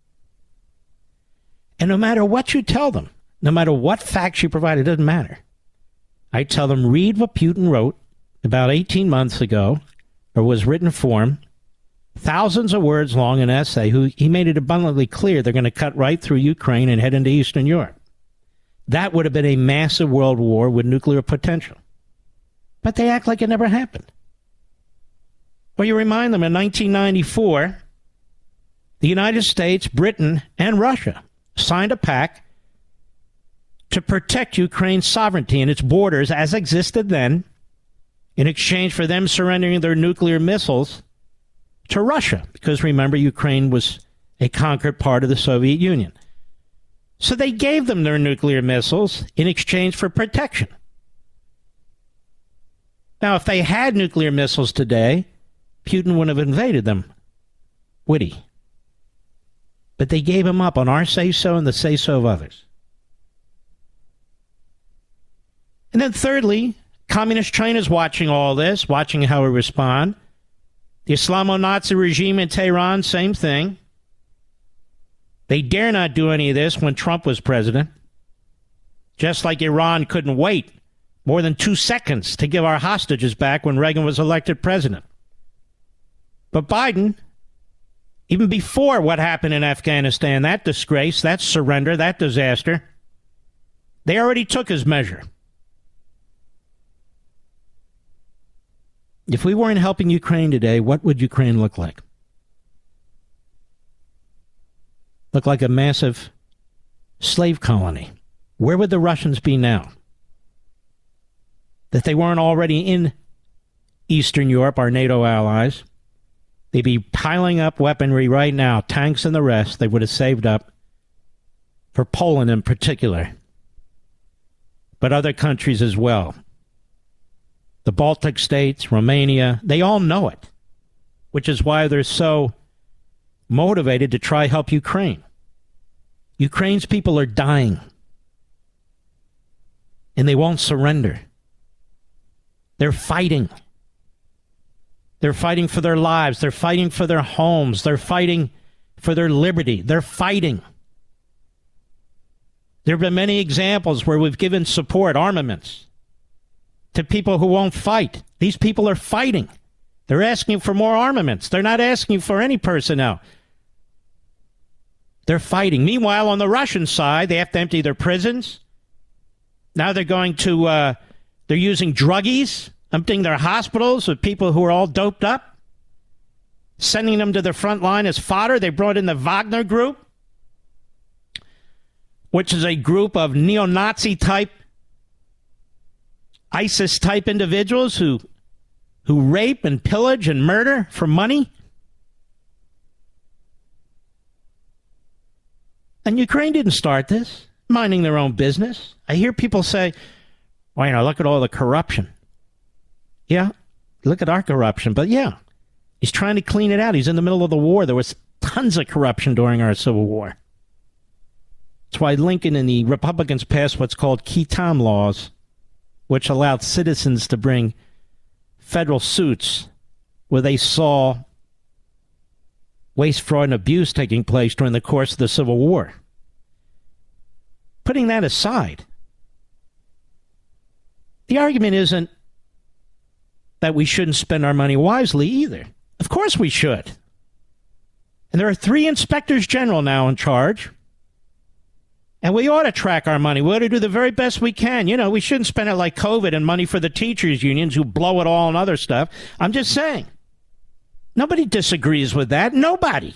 And no matter what you tell them, no matter what facts you provide, it doesn't matter. I tell them, read what Putin wrote about 18 months ago, or was written for him, thousands of words long, an essay. He made it abundantly clear they're going to cut right through Ukraine and head into Eastern Europe. That would have been a massive world war with nuclear potential. But they act like it never happened. Well, you remind them in 1994, the United States, Britain, and Russia signed a pact to protect Ukraine's sovereignty and its borders as existed then in exchange for them surrendering their nuclear missiles to Russia, because remember, Ukraine was a conquered part of the Soviet Union. So they gave them their nuclear missiles in exchange for protection. Now, if they had nuclear missiles today, Putin wouldn't have invaded them, would he? But they gave them up on our say-so and the say-so of others. And then thirdly, Communist China's watching all this, watching how we respond. The Islamo-Nazi regime in Tehran, same thing. They dare not do any of this when Trump was president. Just like Iran couldn't wait more than 2 seconds to give our hostages back when Reagan was elected president. But Biden, even before what happened in Afghanistan, that disgrace, that surrender, that disaster, they already took his measure. If we weren't helping Ukraine today, what would Ukraine look like? Look like a massive slave colony. Where would the Russians be now? That they weren't already in Eastern Europe, our NATO allies. They'd be piling up weaponry right now, tanks and the rest they would have saved up for Poland in particular, but other countries as well. The Baltic states, Romania, they all know it, which is why they're so motivated to try help Ukraine. Ukraine's people are dying, and they won't surrender. They're fighting. They're fighting for their lives. They're fighting for their homes. They're fighting for their liberty. They're fighting. There have been many examples where we've given support, armaments, to people who won't fight. These people are fighting. They're asking for more armaments. They're not asking for any personnel. They're fighting. Meanwhile, on the Russian side, they have to empty their prisons. Now they're going to, they're using druggies, emptying their hospitals with people who are all doped up, sending them to the front line as fodder. They brought in the Wagner Group, which is a group of neo-Nazi type, ISIS type individuals who rape and pillage and murder for money. And Ukraine didn't start this, minding their own business. I hear people say, well, you know, look at all the corruption. Yeah, look at our corruption. But yeah, he's trying to clean it out. He's in the middle of the war. There was tons of corruption during our Civil War. That's why Lincoln and the Republicans passed what's called qui tam laws, which allowed citizens to bring federal suits where they saw waste, fraud, and abuse taking place during the course of the Civil War. Putting that aside, the argument isn't that we shouldn't spend our money wisely either. Of course we should. And there are 3 inspectors general now in charge. And we ought to track our money. We ought to do the very best we can. You know, we shouldn't spend it like COVID and money for the teachers' unions who blow it all on other stuff. I'm just saying. Nobody disagrees with that. Nobody.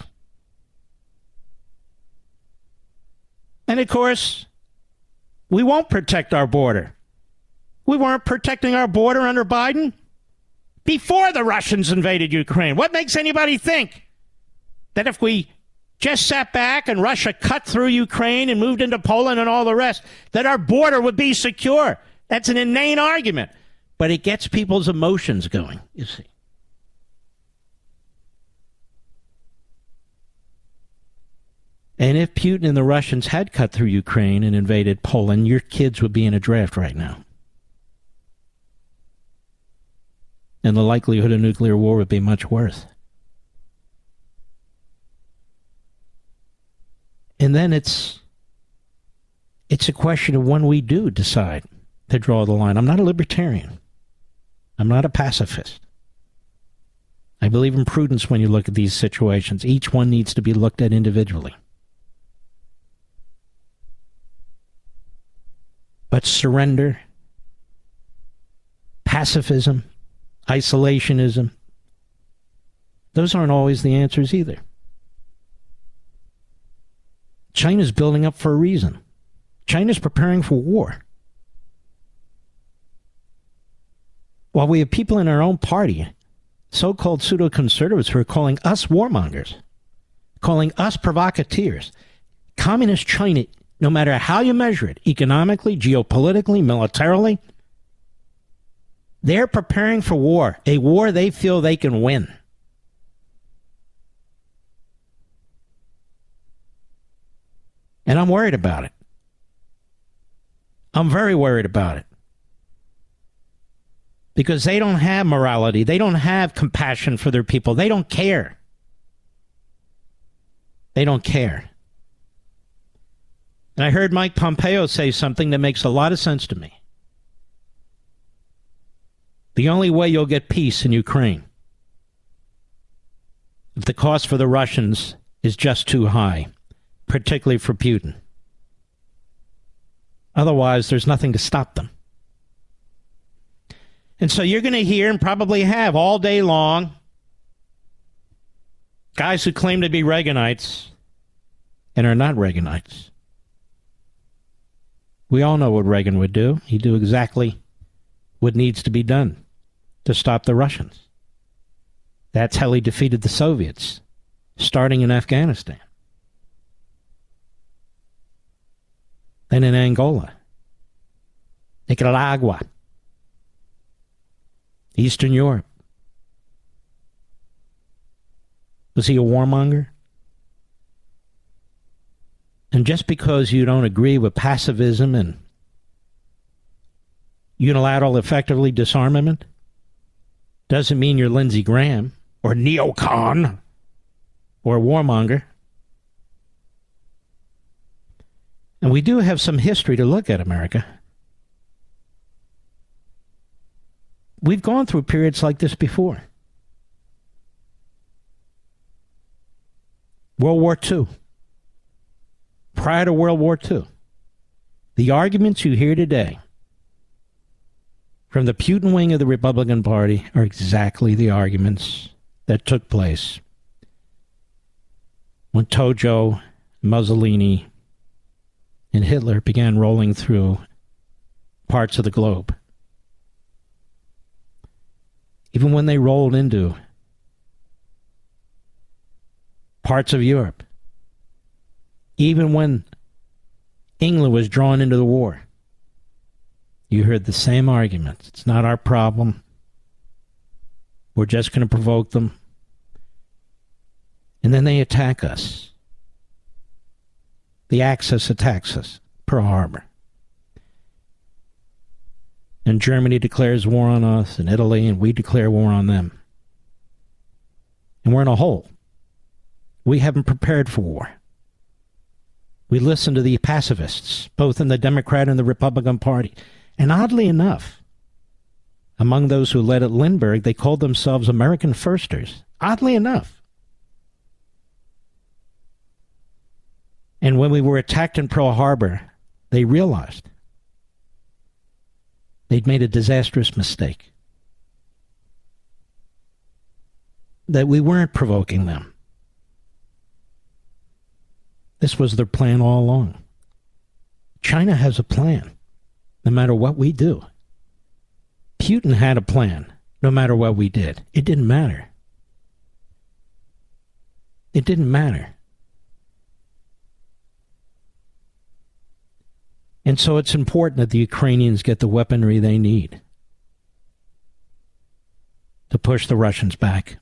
And, of course, we won't protect our border. We weren't protecting our border under Biden before the Russians invaded Ukraine. What makes anybody think that if we just sat back and Russia cut through Ukraine and moved into Poland and all the rest, that our border would be secure? That's an inane argument. But it gets people's emotions going, you see. And if Putin and the Russians had cut through Ukraine and invaded Poland, your kids would be in a draft right now. And the likelihood of nuclear war would be much worse. And then it's a question of when we do decide to draw the line. I'm not a libertarian. I'm not a pacifist. I believe in prudence when you look at these situations. Each one needs to be looked at individually. But surrender, pacifism, isolationism, those aren't always the answers either. China's building up for a reason. China's preparing for war. While we have people in our own party, so-called pseudo-conservatives, who are calling us warmongers, calling us provocateurs, Communist China no matter how you measure it, economically, geopolitically, militarily. They're preparing for war, a war they feel they can win. And I'm worried about it. I'm very worried about it. Because they don't have morality. They don't have compassion for their people. They don't care. They don't care. And I heard Mike Pompeo say something that makes a lot of sense to me. The only way you'll get peace in Ukraine, if the cost for the Russians is just too high, particularly for Putin. Otherwise, there's nothing to stop them. And so you're going to hear and probably have all day long guys who claim to be Reaganites and are not Reaganites. We all know what Reagan would do. He'd do exactly what needs to be done to stop the Russians. That's how he defeated the Soviets, starting in Afghanistan. Then in Angola, Nicaragua, Eastern Europe. Was he a warmonger? And just because you don't agree with pacifism and unilateral effectively disarmament doesn't mean you're Lindsey Graham or neocon or a warmonger. And we do have some history to look at, America. We've gone through periods like this before. World War II. Prior to World War II. The arguments you hear today from the Putin wing of the Republican Party are exactly the arguments that took place when Tojo, Mussolini, and Hitler began rolling through parts of the globe. Even when they rolled into parts of Europe. Even when England was drawn into the war. You heard the same arguments. It's not our problem. We're just going to provoke them. And then they attack us. The Axis attacks us. Pearl Harbor. And Germany declares war on us, and Italy, and we declare war on them. And we're in a hole. We haven't prepared for war. We listen to the pacifists, both in the Democrat and the Republican Party. And oddly enough, among those who led at Lindbergh, they called themselves American Firsters. Oddly enough. And when we were attacked in Pearl Harbor, they realized they'd made a disastrous mistake. That we weren't provoking them. This was their plan all along. China has a plan, no matter what we do. Putin had a plan, no matter what we did. It didn't matter. It didn't matter. And so it's important that the Ukrainians get the weaponry they need to push the Russians back,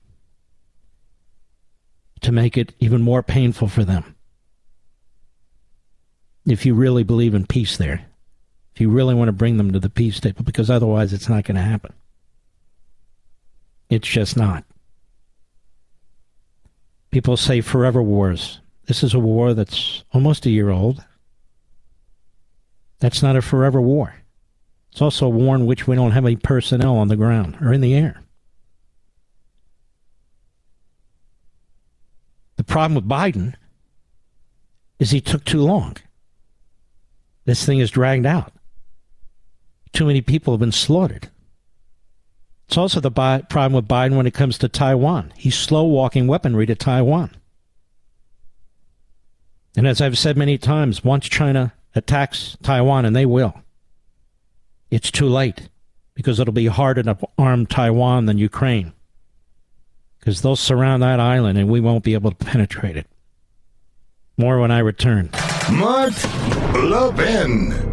to make it even more painful for them. If you really believe in peace there, if you really want to bring them to the peace table, because otherwise it's not going to happen. It's just not. People say forever wars. This is a war that's almost a year old. That's not a forever war. It's also a war in which we don't have any personnel on the ground or in the air. The problem with Biden is he took too long. This thing is dragged out. Too many people have been slaughtered. It's also the problem with Biden when it comes to Taiwan. He's slow-walking weaponry to Taiwan. And as I've said many times, once China attacks Taiwan, and they will, it's too late, because it'll be harder to arm Taiwan than Ukraine, because they'll surround that island and we won't be able to penetrate it. More when I return. Mark Levin.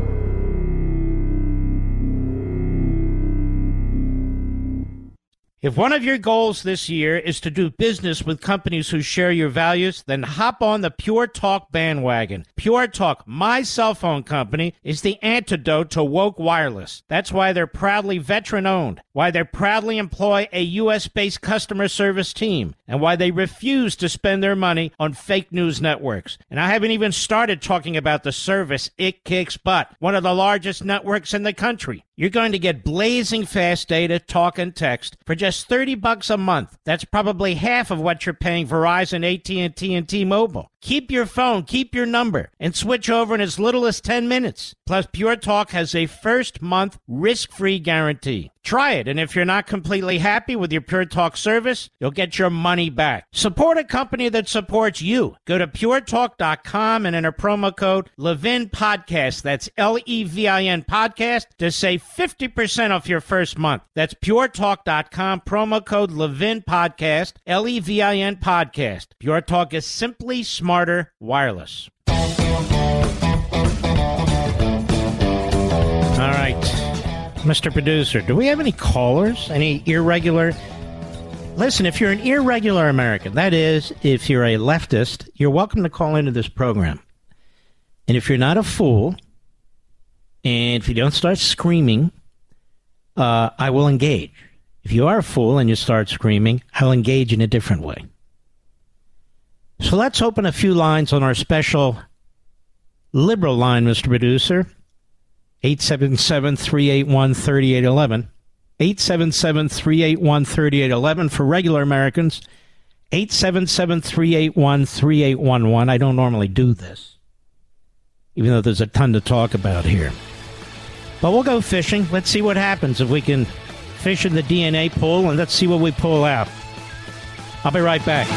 If one of your goals this year is to do business with companies who share your values, then hop on the Pure Talk bandwagon. Pure Talk, my cell phone company, is the antidote to woke wireless. That's why they're proudly veteran-owned, why they proudly employ a U.S.-based customer service team, and why they refuse to spend their money on fake news networks. And I haven't even started talking about the service It Kicks Butt, one of the largest networks in the country. You're going to get blazing fast data, talk, and text for just $30 a month. That's probably half of what you're paying Verizon, AT&T, and T-Mobile. Keep your phone, keep your number, and switch over in as little as 10 minutes. Plus, Pure Talk has a first-month risk-free guarantee. Try it, and if you're not completely happy with your Pure Talk service, you'll get your money back. Support a company that supports you. Go to puretalk.com and enter promo code Levin Podcast. That's Levin Podcast to save 50% off your first month. That's puretalk.com, promo code Levin Podcast, Levin Podcast. Pure Talk is simply smarter wireless. All right, Mr. Producer, do we have any callers? Any irregular? Listen, if you're an irregular American, that is, if you're a leftist, you're welcome to call into this program. And if you're not a fool, and if you don't start screaming, I will engage. If you are a fool and you start screaming, I'll engage in a different way. So let's open a few lines on our special liberal line, Mr. Producer. 877-381-3811. 877-381-3811 for regular Americans. 877-381-3811. I don't normally do this, even though there's a ton to talk about here. But we'll go fishing. Let's see what happens if we can fish in the DNA pool, and let's see what we pull out. I'll be right back.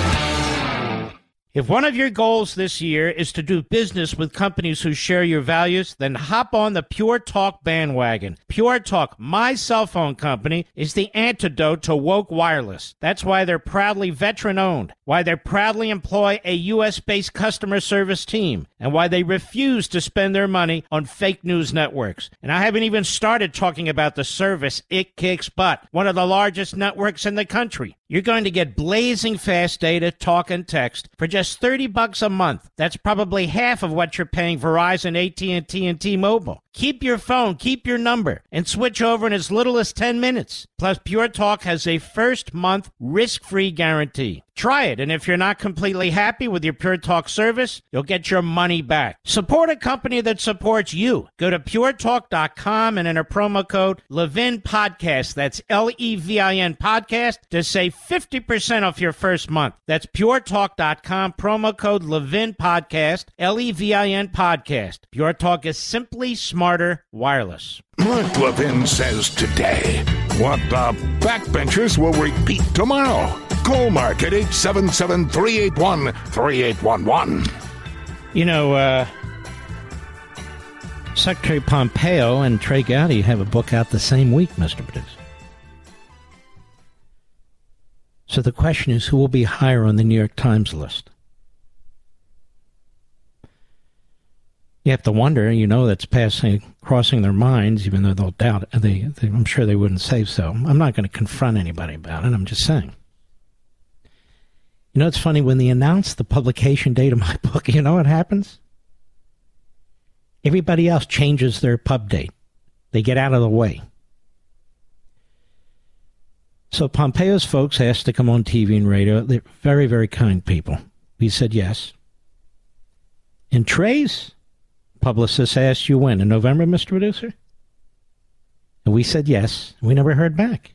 If one of your goals this year is to do business with companies who share your values, then hop on the Pure Talk bandwagon. Pure Talk, my cell phone company, is the antidote to woke wireless. That's why they're proudly veteran-owned, why they proudly employ a U.S.-based customer service team, and why they refuse to spend their money on fake news networks. And I haven't even started talking about the service It Kicks Butt, one of the largest networks in the country. You're going to get blazing fast data, talk, and text for just $30 a month. That's probably half of what you're paying Verizon, AT&T, and T-Mobile. Keep your phone, keep your number, and switch over in as little as 10 minutes. Plus, Pure Talk has a first-month risk-free guarantee. Try it, and if you're not completely happy with your Pure Talk service, you'll get your money back. Support a company that supports you. Go to puretalk.com and enter promo code Levin Podcast. That's Levin Podcast to save 50% off your first month. That's puretalk.com, promo code Levin Podcast, Levin Podcast. Pure Talk is simply smarter wireless. Mark Levin says today what the backbenchers will repeat tomorrow. Call Mark at 877-381-3811. You know, Secretary Pompeo and Trey Gowdy have a book out the same week, Mr. Producer. So the question is, who will be higher on the New York Times list? You have to wonder, you know, that's crossing their minds, even though they'll doubt it. I'm sure they wouldn't say so. I'm not going to confront anybody about it. I'm just saying. You know, it's funny, when they announce the publication date of my book, you know what happens? Everybody else changes their pub date. They get out of the way. So Pompeo's folks asked to come on TV and radio. They're very, very kind people. We said yes. And Trey's publicist asked you when? In November, Mr. Producer? And we said yes. We never heard back.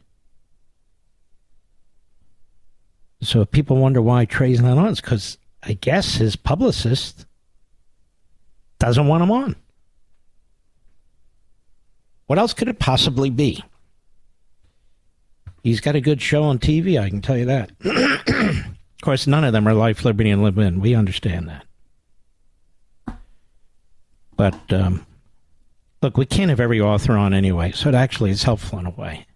So if people wonder why Trey's not on, it's because I guess his publicist doesn't want him on. What else could it possibly be? He's got a good show on TV, I can tell you that. Of course, none of them are Life, Liberty, and Levin. We understand that. But, look, we can't have every author on anyway, so it actually is helpful in a way.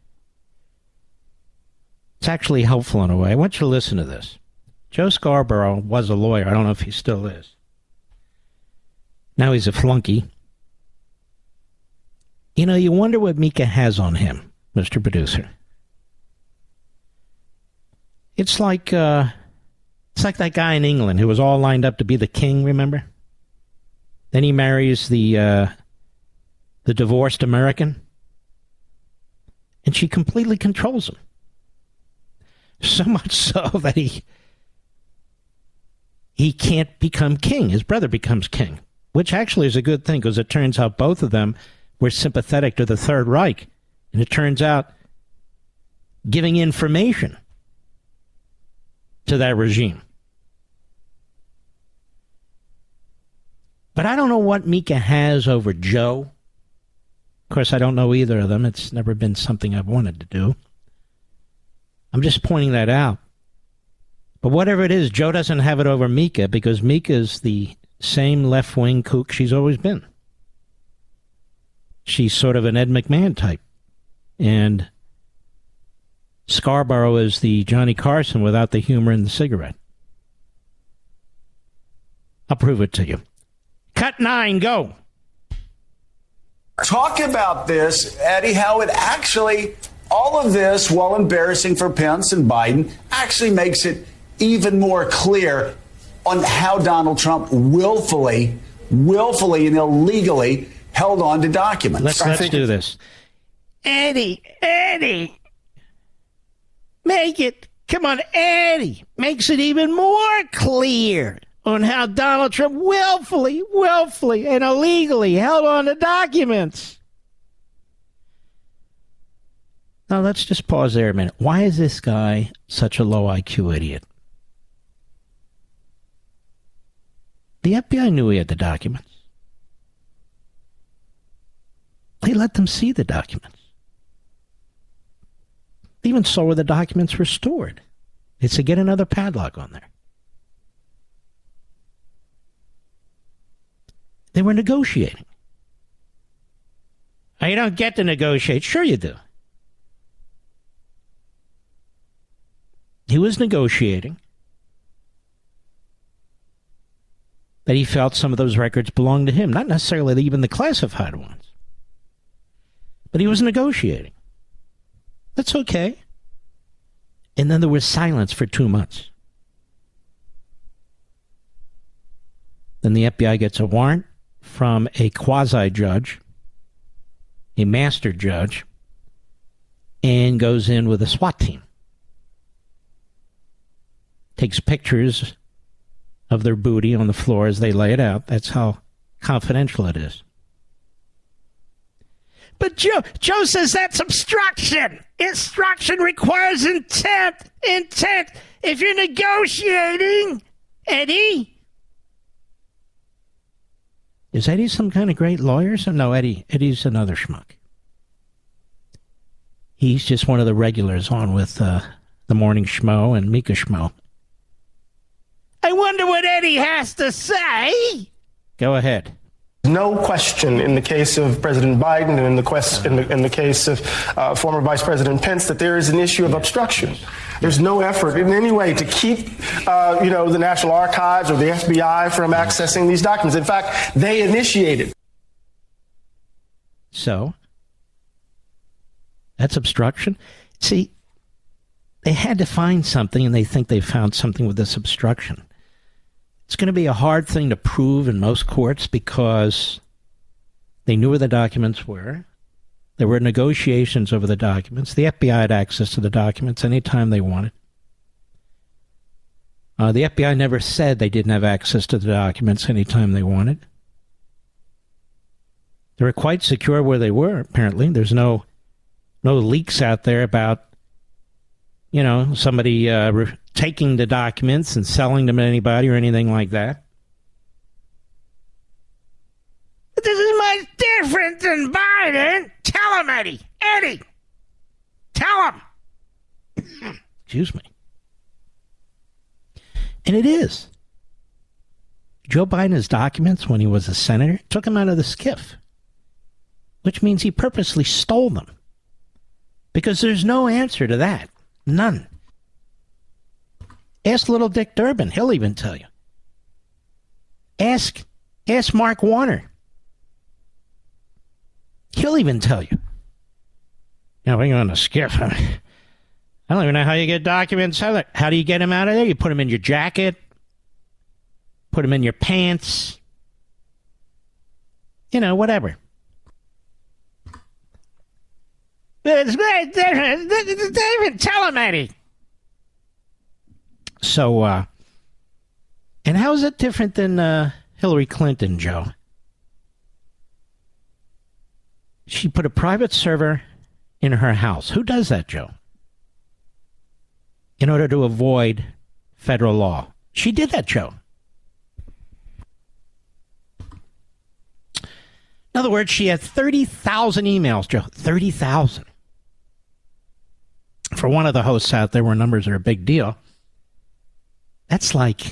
It's actually helpful in a way. I want you to listen to this. Joe Scarborough was a lawyer. I don't know if he still is. Now he's a flunky. You know, you wonder what Mika has on him, Mr. Producer. It's like that guy in England who was all lined up to be the king, remember? Then he marries the divorced American, and she completely controls him. So much so that he can't become king. His brother becomes king, which actually is a good thing because it turns out both of them were sympathetic to the Third Reich. And it turns out giving information to that regime. But I don't know what Mika has over Joe. Of course, I don't know either of them. It's never been something I've wanted to do. I'm just pointing that out. But whatever it is, Joe doesn't have it over Mika because Mika is the same left-wing kook she's always been. She's sort of an Ed McMahon type. And Scarborough is the Johnny Carson without the humor and the cigarette. I'll prove it to you. Cut 9, go. Talk about this, Eddie, how it actually, all of this, while embarrassing for Pence and Biden, actually makes it even more clear on how Donald Trump willfully and illegally held on to documents. Let's do this. Eddie, make it, come on, Eddie, makes it even more clear on how Donald Trump willfully and illegally held on to documents. Now, let's just pause there a minute. Why is this guy such a low IQ idiot? The FBI knew he had the documents. They let them see the documents. They even saw where the documents were stored. They said, get another padlock on there. They were negotiating. Now, you don't get to negotiate. Sure you do. He was negotiating that he felt some of those records belonged to him. Not necessarily even the classified ones. But he was negotiating. That's okay. And then there was silence for 2 months. Then the FBI gets a warrant from a quasi-judge, a master judge, and goes in with a SWAT team. Takes pictures of their booty on the floor as they lay it out. That's how confidential it is. But Joe says that's obstruction. Obstruction requires intent. If you're negotiating, Eddie. Is Eddie some kind of great lawyer? No, Eddie's another schmuck. He's just one of the regulars on with the Morning Schmo and Mika Schmo. I wonder what Eddie has to say. Go ahead. No question in the case of President Biden and in the case of former Vice President Pence that there is an issue of obstruction. There's no effort in any way to keep, the National Archives or the FBI from accessing these documents. In fact, they initiated. So, that's obstruction. See, they had to find something, and they think they found something with this obstruction. It's going to be a hard thing to prove in most courts because they knew where the documents were. There were negotiations over the documents. The FBI had access to the documents anytime they wanted. The FBI never said they didn't have access to the documents anytime they wanted. They were quite secure where they were, apparently. There's no leaks out there about, somebody taking the documents and selling them to anybody or anything like that. But this is much different than Biden. Tell him, Eddie. Eddie, tell him. Excuse me. And it is. Joe Biden's documents, when he was a senator, took him out of the skiff, which means he purposely stole them. Because there's no answer to that. None. Ask little Dick Durbin. He'll even tell you. Ask Ask Mark Warner. He'll even tell you. We're going to skiff. I don't even know how you get documents. How do you get them out of there? You put them in your jacket. Put them in your pants. Whatever. It's very different. David, tell him, Eddie. So, and how is it different than Hillary Clinton, Joe? She put a private server in her house. Who does that, Joe? In order to avoid federal law. She did that, Joe. In other words, she had 30,000 emails, Joe. 30,000. For one of the hosts out there where numbers are a big deal, that's like,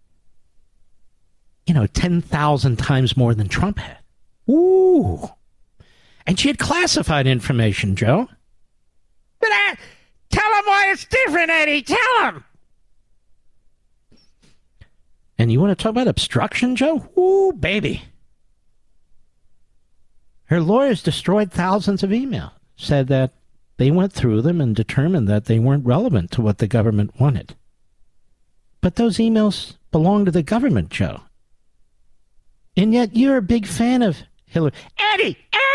10,000 times more than Trump had. Ooh. And she had classified information, Joe. But tell him why it's different, Eddie. Tell him. And you want to talk about obstruction, Joe? Ooh, baby. Her lawyers destroyed thousands of emails, said that they went through them and determined that they weren't relevant to what the government wanted. But those emails belong to the government, Joe. And yet you're a big fan of Hillary. Eddie!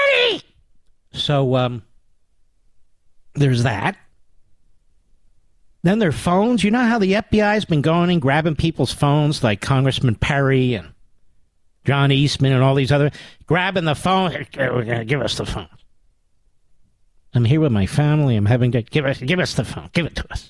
So, there's that. Then their phones. You know how the FBI's been going and grabbing people's phones, like Congressman Perry and John Eastman and all these other, grabbing the phone. Give us the phone. I'm here with my family. I'm having to give us the phone. Give it to us.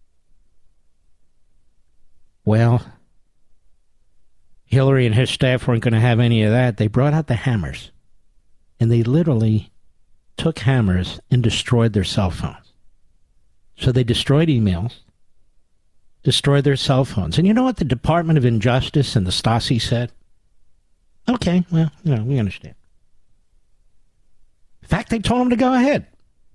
Well, Hillary and his staff weren't going to have any of that. They brought out the hammers, and they literally took hammers and destroyed their cell phones. So they destroyed emails, destroyed their cell phones. And you know what the Department of Injustice and the Stasi said? Okay, well, we understand. In fact, they told them to go ahead.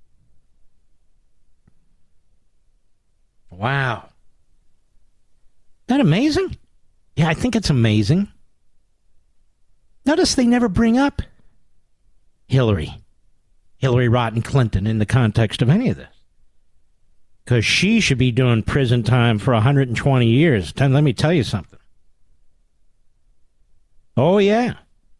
Wow. Isn't that amazing? Yeah, I think it's amazing. Notice they never bring up Hillary Rodham Clinton in the context of any of this. Because she should be doing prison time for 120 years. Let me tell you something. Oh, yeah.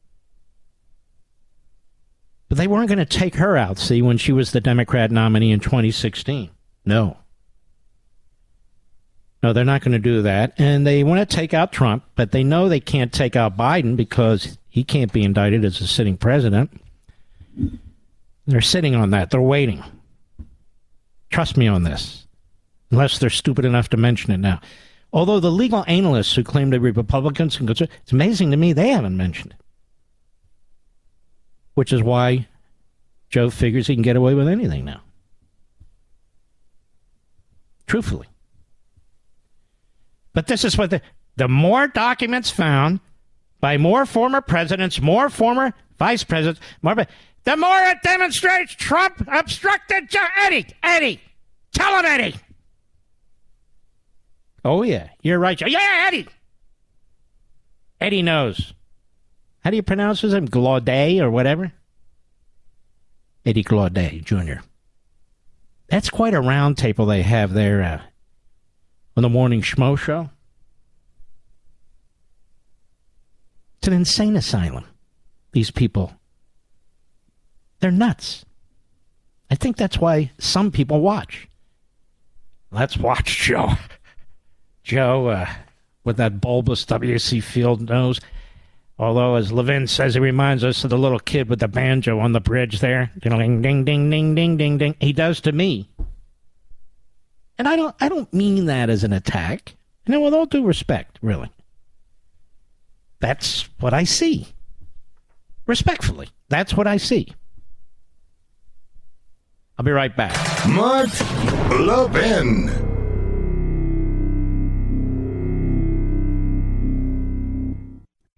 But they weren't going to take her out, see, when she was the Democrat nominee in 2016. No, they're not going to do that. And they want to take out Trump, but they know they can't take out Biden because he can't be indicted as a sitting president. They're sitting on that. They're waiting. Trust me on this. Unless they're stupid enough to mention it now. Although the legal analysts who claim to be Republicans and conservatives, it's amazing to me they haven't mentioned it. Which is why Joe figures he can get away with anything now. Truthfully. But this is what the more documents found by more former presidents, more former vice presidents, the more it demonstrates Trump obstructed Joe. Eddie, tell him, Eddie. Oh, yeah, you're right, Joe. Yeah, Eddie. Eddie knows. How do you pronounce his name? Glaudet or whatever? Eddie Glaudet, Jr. That's quite a round table they have there on the Morning Schmo Show. It's an insane asylum. These people. They're nuts. I think that's why some people watch. Let's watch Joe. Joe, with that bulbous W.C. Field nose. Although, as Levin says, he reminds us of the little kid with the banjo on the bridge there. Ding, ding, ding, ding, ding, ding, ding. He does to me. And I don't mean that as an attack. With all due respect, really. That's what I see. Respectfully, that's what I see. I'll be right back. Mark Levin.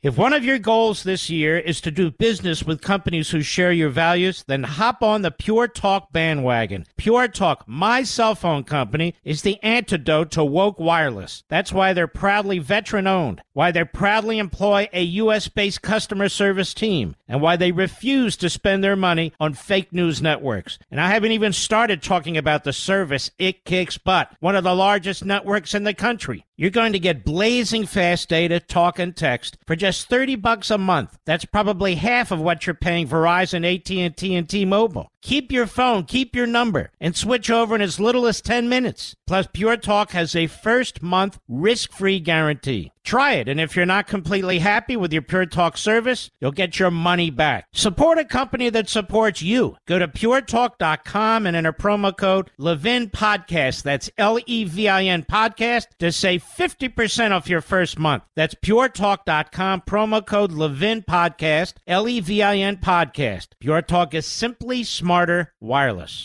If one of your goals this year is to do business with companies who share your values, then hop on the Pure Talk bandwagon. Pure Talk, my cell phone company, is the antidote to woke wireless. That's why they're proudly veteran-owned, why they proudly employ a U.S.-based customer service team, and why they refuse to spend their money on fake news networks. And I haven't even started talking about the service it kicks butt, one of the largest networks in the country. You're going to get blazing fast data, talk, and text for just $30 a month. That's probably half of what you're paying Verizon, AT&T, and T-Mobile. Keep your phone, keep your number, and switch over in as little as 10 minutes. Plus, Pure Talk has a first-month risk-free guarantee. Try it, and if you're not completely happy with your Pure Talk service, you'll get your money back. Support a company that supports you. Go to puretalk.com and enter promo code Levin Podcast. That's Levin Podcast to save 50% off your first month. That's puretalk.com, promo code Levin Podcast, Levin Podcast. Pure Talk is simply smarter wireless.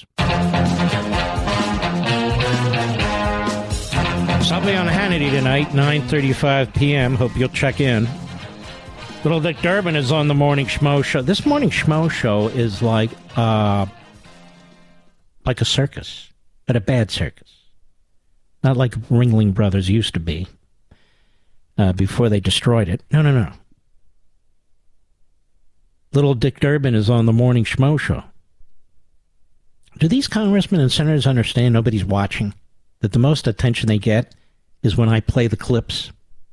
Something on Hannity tonight, 9:35 p.m. Hope you'll check in. Little Dick Durbin is on the Morning Schmo Show. This Morning Schmo Show is like a circus, but a bad circus. Not like Ringling Brothers used to be before they destroyed it. No. Little Dick Durbin is on the Morning Schmo Show. Do these congressmen and senators understand nobody's watching? That the most attention they get is when I play the clips?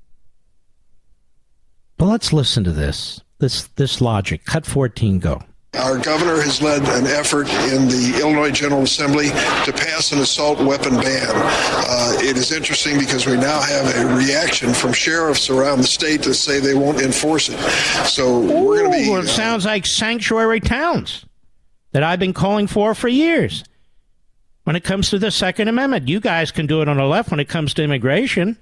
But let's listen to this logic. Cut 14, go. Our governor has led an effort in the Illinois General Assembly to pass an assault weapon ban. It is interesting because we now have a reaction from sheriffs around the state to say they won't enforce it. So we're going to be... It sounds like sanctuary towns that I've been calling for years. When it comes to the Second Amendment, you guys can do it on the left when it comes to immigration.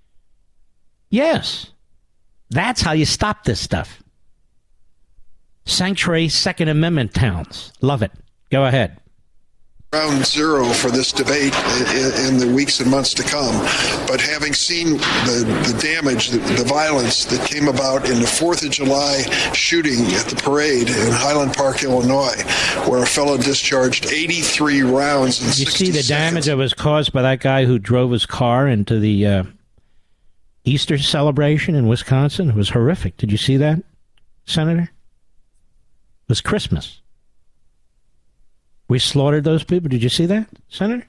Yes. That's how you stop this stuff. Sanctuary Second Amendment towns. Love it. Go ahead. Ground zero for this debate in the weeks and months to come. But having seen the damage, the violence that came about in the 4th of July shooting at the parade in Highland Park, Illinois, where a fellow discharged 83 rounds in 60 seconds. You see the damage that was caused by that guy who drove his car into the Easter celebration in Wisconsin? It was horrific. Did you see that, Senator? It was Christmas. We slaughtered those people. Did you see that, Senator?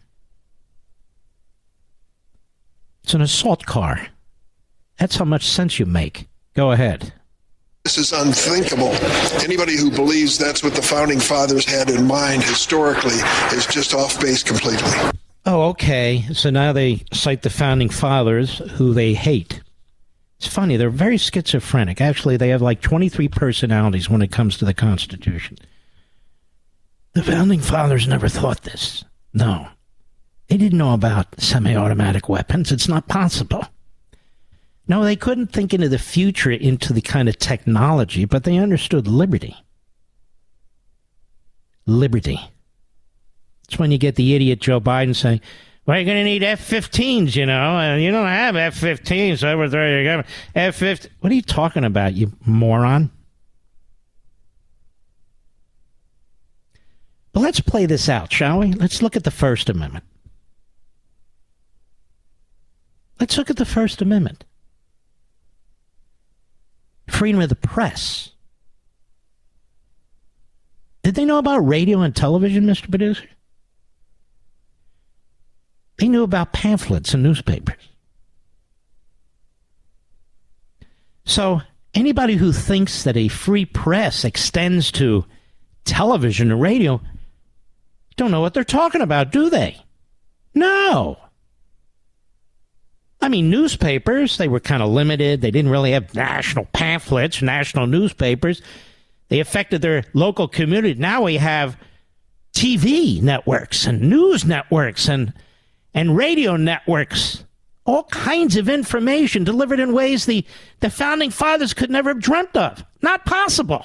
It's an assault car. That's how much sense you make. Go ahead. This is unthinkable. Anybody who believes that's what the Founding Fathers had in mind historically is just off base completely. Oh, okay. So now they cite the Founding Fathers, who they hate. It's funny. They're very schizophrenic. Actually, they have like 23 personalities when it comes to the Constitution. The Founding Fathers never thought this. No. They didn't know about semi-automatic weapons. It's not possible. No, they couldn't think into the future, into the kind of technology, but they understood liberty. Liberty. It's when you get the idiot Joe Biden saying, well, you're going to need F-15s, you know, and you don't have F-15s, so overthrow your government. F-15. What are you talking about, you moron? But let's play this out, shall we? Let's look at the First Amendment. Let's look at the First Amendment. Freedom of the press. Did they know about radio and television, Mr. Producer? They knew about pamphlets and newspapers. So anybody who thinks that a free press extends to television and radio don't know what they're talking about, do they? No. I mean, newspapers, they were kind of limited. They didn't really have national pamphlets, national newspapers. They affected their local community. Now we have TV networks and news networks and radio networks. All kinds of information delivered in ways the Founding Fathers could never have dreamt of. Not possible.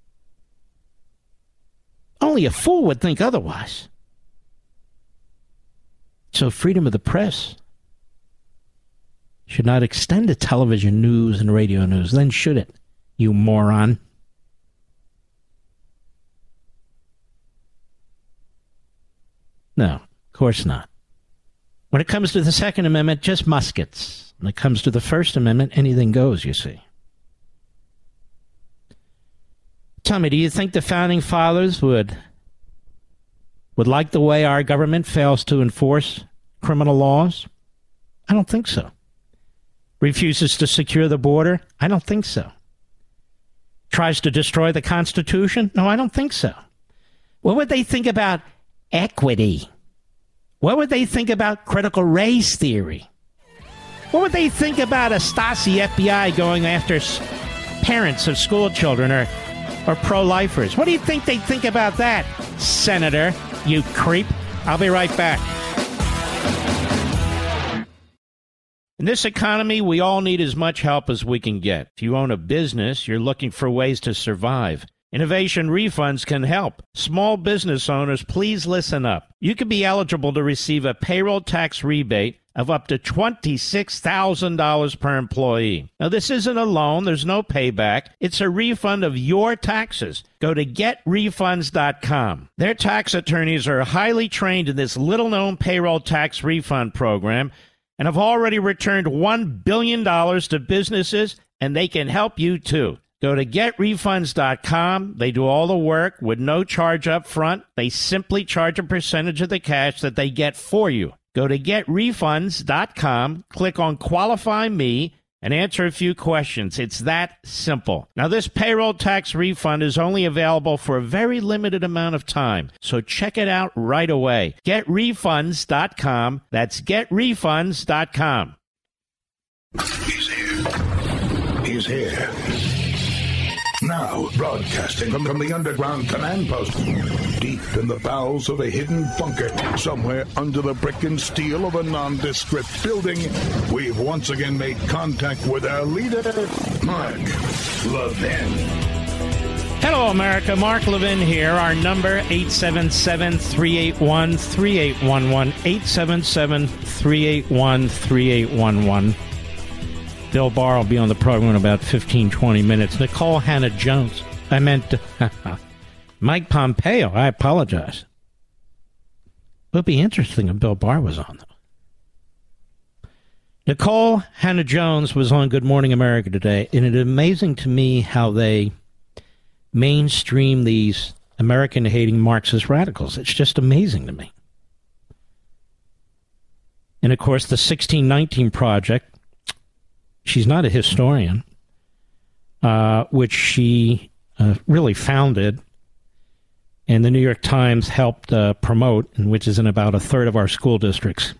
Only a fool would think otherwise. So freedom of the press Should not extend to television news and radio news. Then should it, you moron? No, of course not. When it comes to the Second Amendment, just muskets. When it comes to the First Amendment, anything goes, you see. Tell me, do you think the Founding Fathers would like the way our government fails to enforce criminal laws? I don't think so. Refuses to secure the border? I don't think so. Tries to destroy the Constitution? No, I don't think so. What would they think about equity? What would they think about critical race theory? What would they think about a Stasi FBI going after parents of school children or pro-lifers? What do you think they'd think about that, Senator, you creep? I'll be right back. In this economy, we all need as much help as we can get. If you own a business, you're looking for ways to survive. Innovation Refunds can help. Small business owners, please listen up. You could be eligible to receive a payroll tax rebate of up to $26,000 per employee. Now, this isn't a loan. There's no payback. It's a refund of your taxes. Go to getrefunds.com. Their tax attorneys are highly trained in this little-known payroll tax refund program and have already returned $1 billion to businesses, and they can help you, too. Go to getrefunds.com. They do all the work with no charge up front. They simply charge a percentage of the cash that they get for you. Go to getrefunds.com, click on Qualify Me, and answer a few questions. It's that simple. Now, this payroll tax refund is only available for a very limited amount of time, so check it out right away. Getrefunds.com. That's getrefunds.com. He's here. He's here. Now, broadcasting from the underground command post, deep in the bowels of a hidden bunker, somewhere under the brick and steel of a nondescript building, we've once again made contact with our leader, Mark Levin. Hello, America. Mark Levin here. Our number, 877-381-3811, 877-381-3811. Bill Barr will be on the program in about 15, 20 minutes. Nicole Hannah-Jones. I meant Mike Pompeo. I apologize. It would be interesting if Bill Barr was on, though. Nicole Hannah-Jones was on Good Morning America today, and it's amazing to me how they mainstream these American-hating Marxist radicals. It's just amazing to me. And, of course, the 1619 Project, she's not a historian, which she really founded, and the New York Times helped promote, and which is in about a third of our school districts.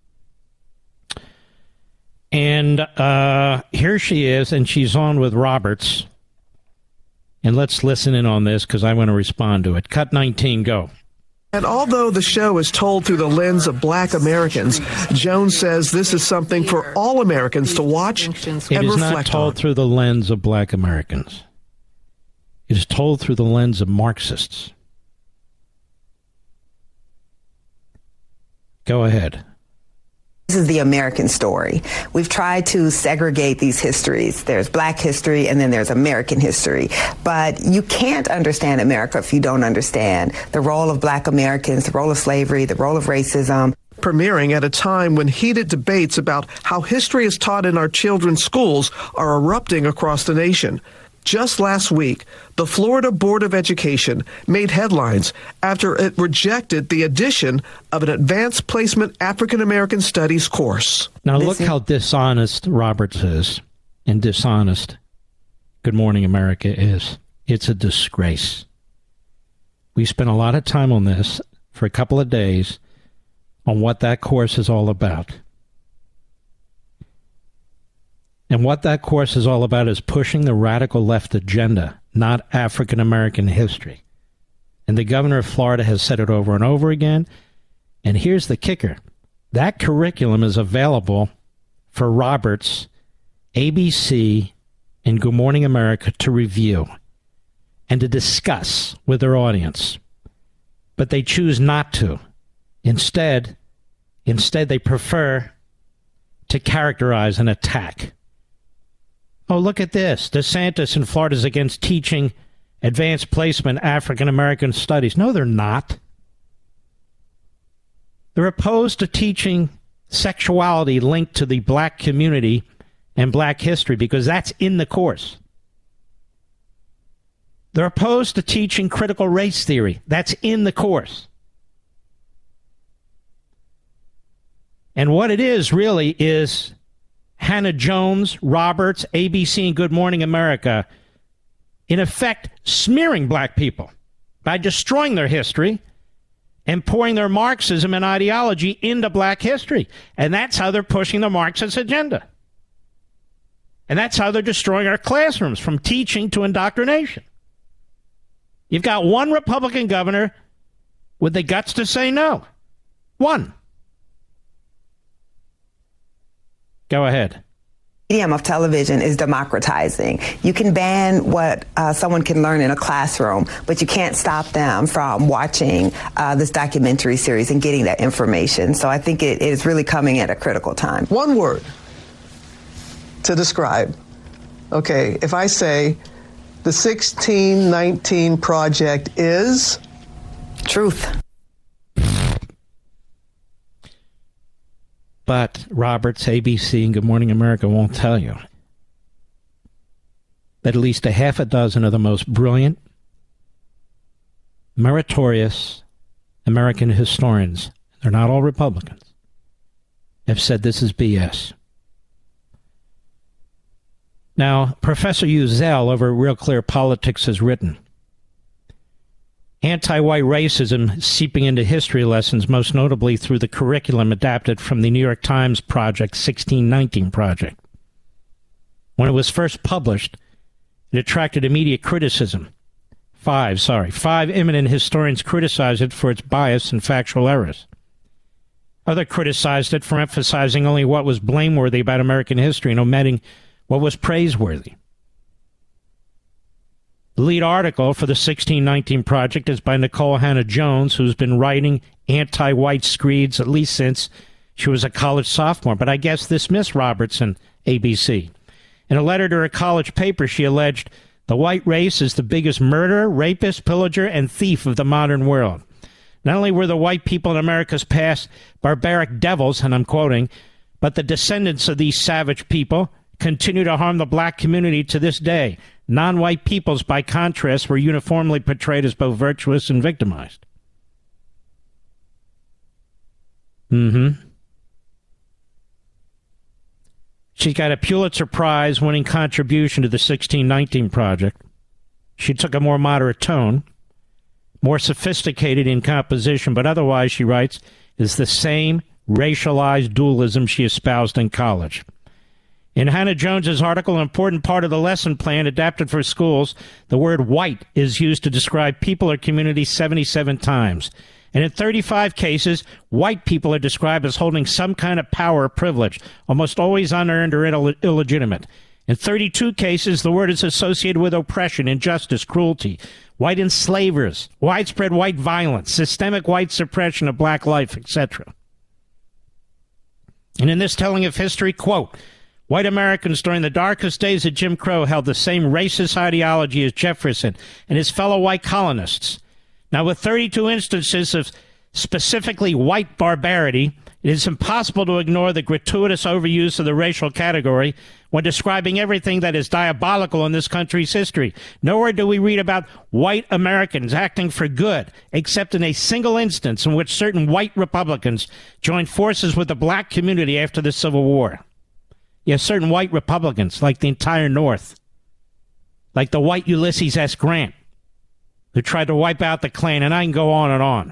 And here she is, and she's on with Roberts. And let's listen in on this, because I want to respond to it. Cut 19, go. And although the show is told through the lens of black Americans, Jones says this is something for all Americans to watch and reflect on. It is not told through the lens of black Americans. It is told through the lens of Marxists. Go ahead. This is the American story. We've tried to segregate these histories. There's black history and then there's American history. But you can't understand America if you don't understand the role of black Americans, the role of slavery, the role of racism. Premiering at a time when heated debates about how history is taught in our children's schools are erupting across the nation. Just last week, the Florida Board of Education made headlines after it rejected the addition of an advanced placement African American studies course. Now look how dishonest Roberts is, and dishonest Good Morning America is. It's a disgrace. We spent a lot of time on this for a couple of days on what that course is all about. And what that course is all about is pushing the radical left agenda, not African American history. And the governor of Florida has said it over and over again. And here's the kicker. That curriculum is available for Roberts, ABC, and Good Morning America to review and to discuss with their audience. But they choose not to. Instead they prefer to characterize an attack. Oh, look at this. DeSantis in Florida is against teaching advanced placement African American studies. No, they're not. They're opposed to teaching sexuality linked to the black community and black history because that's in the course. They're opposed to teaching critical race theory. That's in the course. And what it is really is Hannah Jones, Roberts, ABC, and Good Morning America, in effect, smearing black people by destroying their history and pouring their Marxism and ideology into black history. And that's how they're pushing the Marxist agenda. And that's how they're destroying our classrooms, from teaching to indoctrination. You've got one Republican governor with the guts to say no. One. Go ahead. Medium of television is democratizing. You can ban what someone can learn in a classroom, but you can't stop them from watching this documentary series and getting that information. So I think it is really coming at a critical time. One word to describe. Okay, if I say the 1619 Project is? Truth. But Roberts, ABC, and Good Morning America won't tell you that at least a half a dozen of the most brilliant, meritorious American historians, they're not all Republicans, have said this is BS. Now, Professor Uzel over at Real Clear Politics has written, anti-white racism seeping into history lessons, most notably through the curriculum adapted from the New York Times Project 1619 Project. When it was first published, it attracted immediate criticism. Five eminent historians criticized it for its bias and factual errors. Others criticized it for emphasizing only what was blameworthy about American history and omitting what was praiseworthy. The lead article for the 1619 Project is by Nicole Hannah Jones, who's been writing anti-white screeds at least since she was a college sophomore. But I guess this Miss Robertson, ABC. In a letter to her college paper, she alleged the white race is the biggest murderer, rapist, pillager, and thief of the modern world. Not only were the white people in America's past barbaric devils, and I'm quoting, but the descendants of these savage people continue to harm the black community to this day. Non-white peoples, by contrast, were uniformly portrayed as both virtuous and victimized. She got a Pulitzer Prize-winning contribution to the 1619 Project. She took a more moderate tone, more sophisticated in composition, but otherwise, she writes, is the same racialized dualism she espoused in college. In Hannah Jones's article, an important part of the lesson plan adapted for schools, the word white is used to describe people or communities 77 times. And in 35 cases, white people are described as holding some kind of power or privilege, almost always unearned or illegitimate. In 32 cases, the word is associated with oppression, injustice, cruelty, white enslavers, widespread white violence, systemic white suppression of black life, etc. And in this telling of history, quote, white Americans during the darkest days of Jim Crow held the same racist ideology as Jefferson and his fellow white colonists. Now, with 32 instances of specifically white barbarity, it is impossible to ignore the gratuitous overuse of the racial category when describing everything that is diabolical in this country's history. Nowhere do we read about white Americans acting for good, except in a single instance in which certain white Republicans joined forces with the black community after the Civil War. Yes, certain white Republicans, like the entire North, like the white Ulysses S. Grant, who tried to wipe out the Klan, and I can go on and on.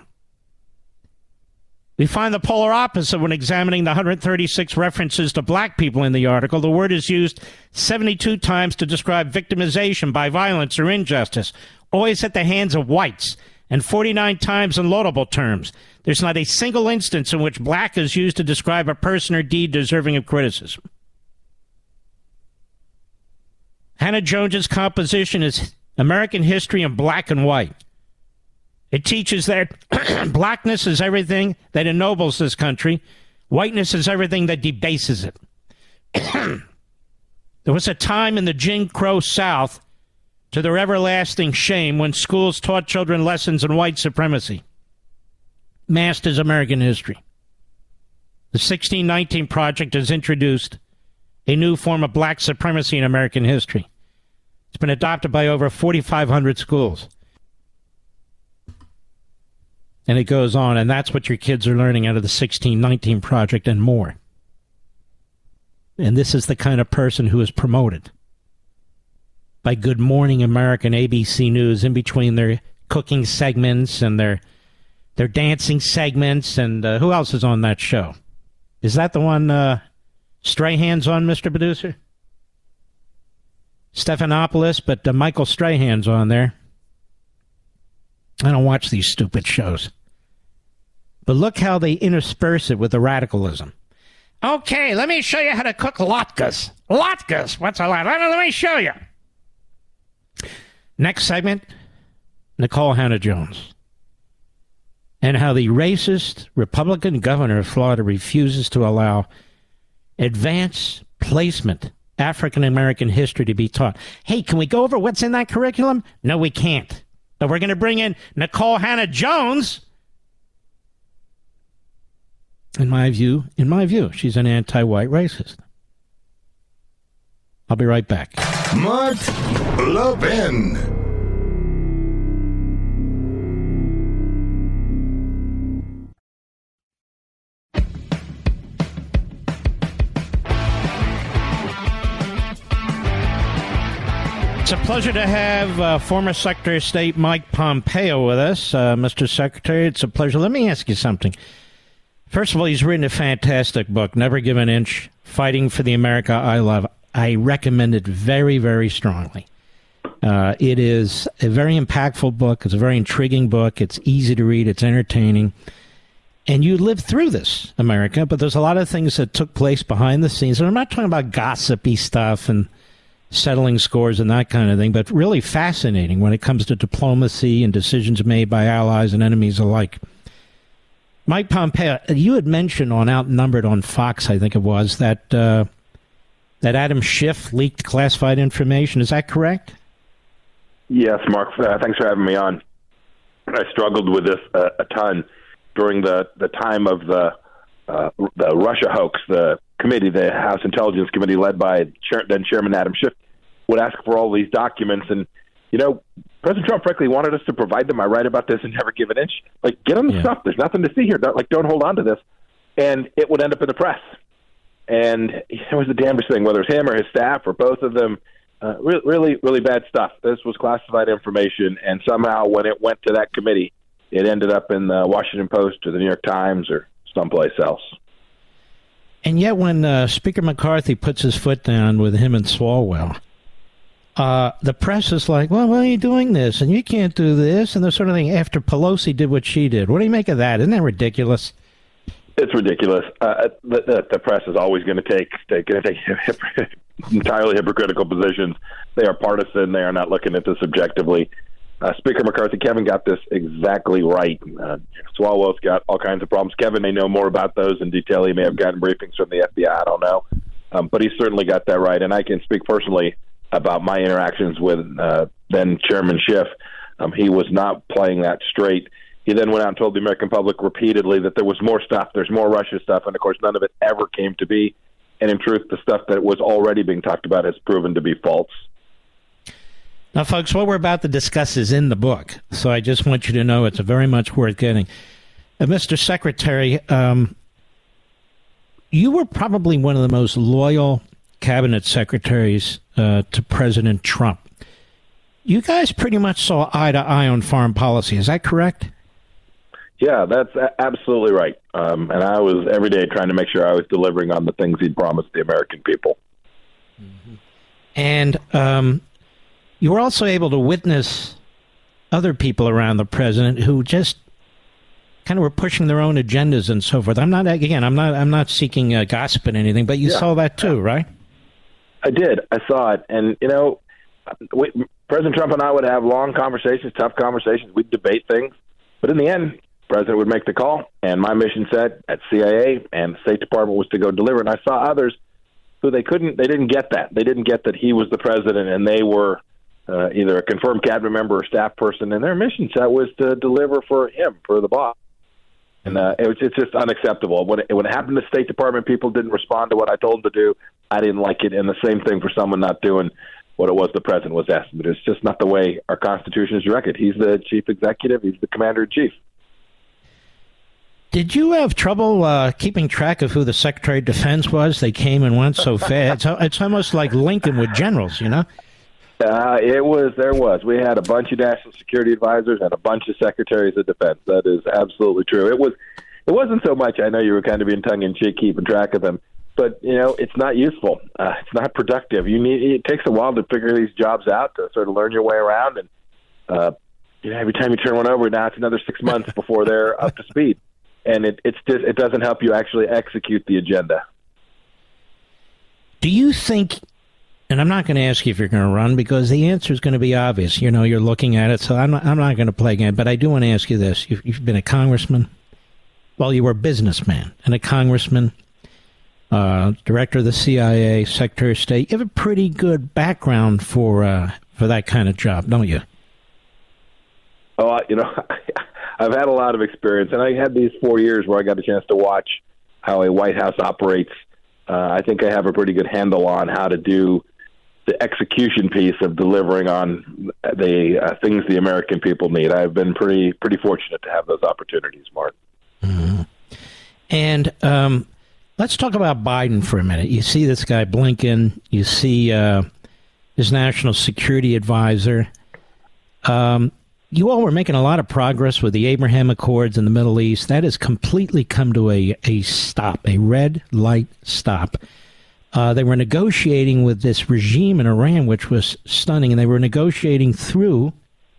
We find the polar opposite when examining the 136 references to black people in the article. The word is used 72 times to describe victimization by violence or injustice, always at the hands of whites, and 49 times in laudable terms. There's not a single instance in which black is used to describe a person or deed deserving of criticism. Hannah Jones's composition is American history in black and white. It teaches that blackness is everything that ennobles this country. Whiteness is everything that debases it. There was a time in the Jim Crow South, to their everlasting shame, when schools taught children lessons in white supremacy, masked as American history. The 1619 Project has introduced a new form of black supremacy in American history. It's been adopted by over 4,500 schools. And it goes on, and that's what your kids are learning out of the 1619 Project and more. And this is the kind of person who is promoted by Good Morning America and ABC News in between their cooking segments and their dancing segments. And who else is on that show? Is that the one Strahan's on, Mr. Producer? Stephanopoulos, but Michael Strahan's on there. I don't watch these stupid shows. But look how they intersperse it with the radicalism. Okay, let me show you how to cook latkes. Latkes? What's a latke? Let me show you. Next segment, Nicole Hannah-Jones. And how the racist Republican governor of Florida refuses to allow advanced placement African-American history to be taught. Hey, can we go over what's in that curriculum? No, we can't. But we're going to bring in Nicole Hannah-Jones. In my view, she's an anti-white racist. I'll be right back. Mark Levin. It's a pleasure to have former Secretary of State Mike Pompeo with us. Mr. Secretary, it's a pleasure. Let me ask you something. First of all, he's written a fantastic book, Never Give an Inch, Fighting for the America I Love. I recommend it very, very strongly. It is a very impactful book. It's a very intriguing book. It's easy to read. It's entertaining. And you lived through this, America, but there's a lot of things that took place behind the scenes. And I'm not talking about gossipy stuff and settling scores and that kind of thing, but really fascinating when it comes to diplomacy and decisions made by allies and enemies alike. Mike Pompeo, you had mentioned on Outnumbered on Fox, I think it was, that Adam Schiff leaked classified information. Is that correct? Yes, Mark. Thanks for having me on. I struggled with this a ton during the time of the Russia hoax. The committee, the House Intelligence Committee, led by then Chairman Adam Schiff, would ask for all these documents. And, you know, President Trump, frankly, wanted us to provide them. I write about this and never give an inch. Like, get on the stuff. There's nothing to see here. Don't hold on to this. And it would end up in the press. And it was the damnedest thing, whether it's him or his staff or both of them. Really, really bad stuff. This was classified information. And somehow when it went to that committee, it ended up in the Washington Post or the New York Times or someplace else. And yet when Speaker McCarthy puts his foot down with him and Swalwell, the press is like, well, why are you doing this? And you can't do this. And the sort of thing after Pelosi did what she did. What do you make of that? Isn't that ridiculous? It's ridiculous. The press is always going to take entirely hypocritical positions. They are partisan. They are not looking at this objectively. Speaker McCarthy, Kevin got this exactly right. Swalwell's got all kinds of problems. Kevin may know more about those in detail. He may have gotten briefings from the FBI. I don't know. But he certainly got that right. And I can speak personally about my interactions with then Chairman Schiff. He was not playing that straight. He then went out and told the American public repeatedly that there was more stuff, there's more Russia stuff, and of course none of it ever came to be. And in truth, the stuff that was already being talked about has proven to be false. Now, folks, what we're about to discuss is in the book, so I just want you to know it's very much worth getting. Mr. Secretary, you were probably one of the most loyal cabinet secretaries to President Trump. You guys pretty much saw eye to eye on foreign policy. Is that correct? Yeah, that's absolutely right. And I was every day trying to make sure I was delivering on the things he'd promised the American people. Mm-hmm. And you were also able to witness other people around the president who just kind of were pushing their own agendas and so forth. I'm not seeking gossip and anything, but you saw that too, right? I did. I saw it. And, you know, President Trump and I would have long conversations, tough conversations. We'd debate things. But in the end, the president would make the call. And my mission set at CIA and the State Department was to go deliver. And I saw others who they didn't get that. They didn't get that he was the president and they were either a confirmed cabinet member or staff person, and their mission set was to deliver for him, for the boss. And it's just unacceptable. When it happened to the State Department, people didn't respond to what I told them to do. I didn't like it, and the same thing for someone not doing what it was the president was asking. But it's just not the way our Constitution is directed. He's the chief executive. He's the commander-in-chief. Did you have trouble keeping track of who the Secretary of Defense was? They came and went so fast. It's almost like Lincoln with generals, you know? There was. We had a bunch of national security advisors and a bunch of secretaries of defense. That is absolutely true. It wasn't so much, I know you were kind of being tongue-in-cheek keeping track of them, but, it's not useful. It's not productive. It takes a while to figure these jobs out, to sort of learn your way around. And, every time you turn one over, now it's another 6 months before they're up to speed. And it doesn't help you actually execute the agenda. Do you think, and I'm not going to ask you if you're going to run because the answer is going to be obvious. You're looking at it, so I'm not going to play again. But I do want to ask you this. You've been a congressman. Well, you were a businessman and a congressman, director of the CIA, Secretary of State. You have a pretty good background for that kind of job, don't you? Oh, I've had a lot of experience, and I had these 4 years where I got a chance to watch how a White House operates. I think I have a pretty good handle on how to do the execution piece of delivering on the things the American people need. I've been pretty fortunate to have those opportunities, Mark. Mm-hmm. And let's talk about Biden for a minute. You see this guy Blinken. You see his national security advisor. You all were making a lot of progress with the Abraham Accords in the Middle East. That has completely come to a stop, a red light stop. They were negotiating with this regime in Iran, which was stunning, and they were negotiating through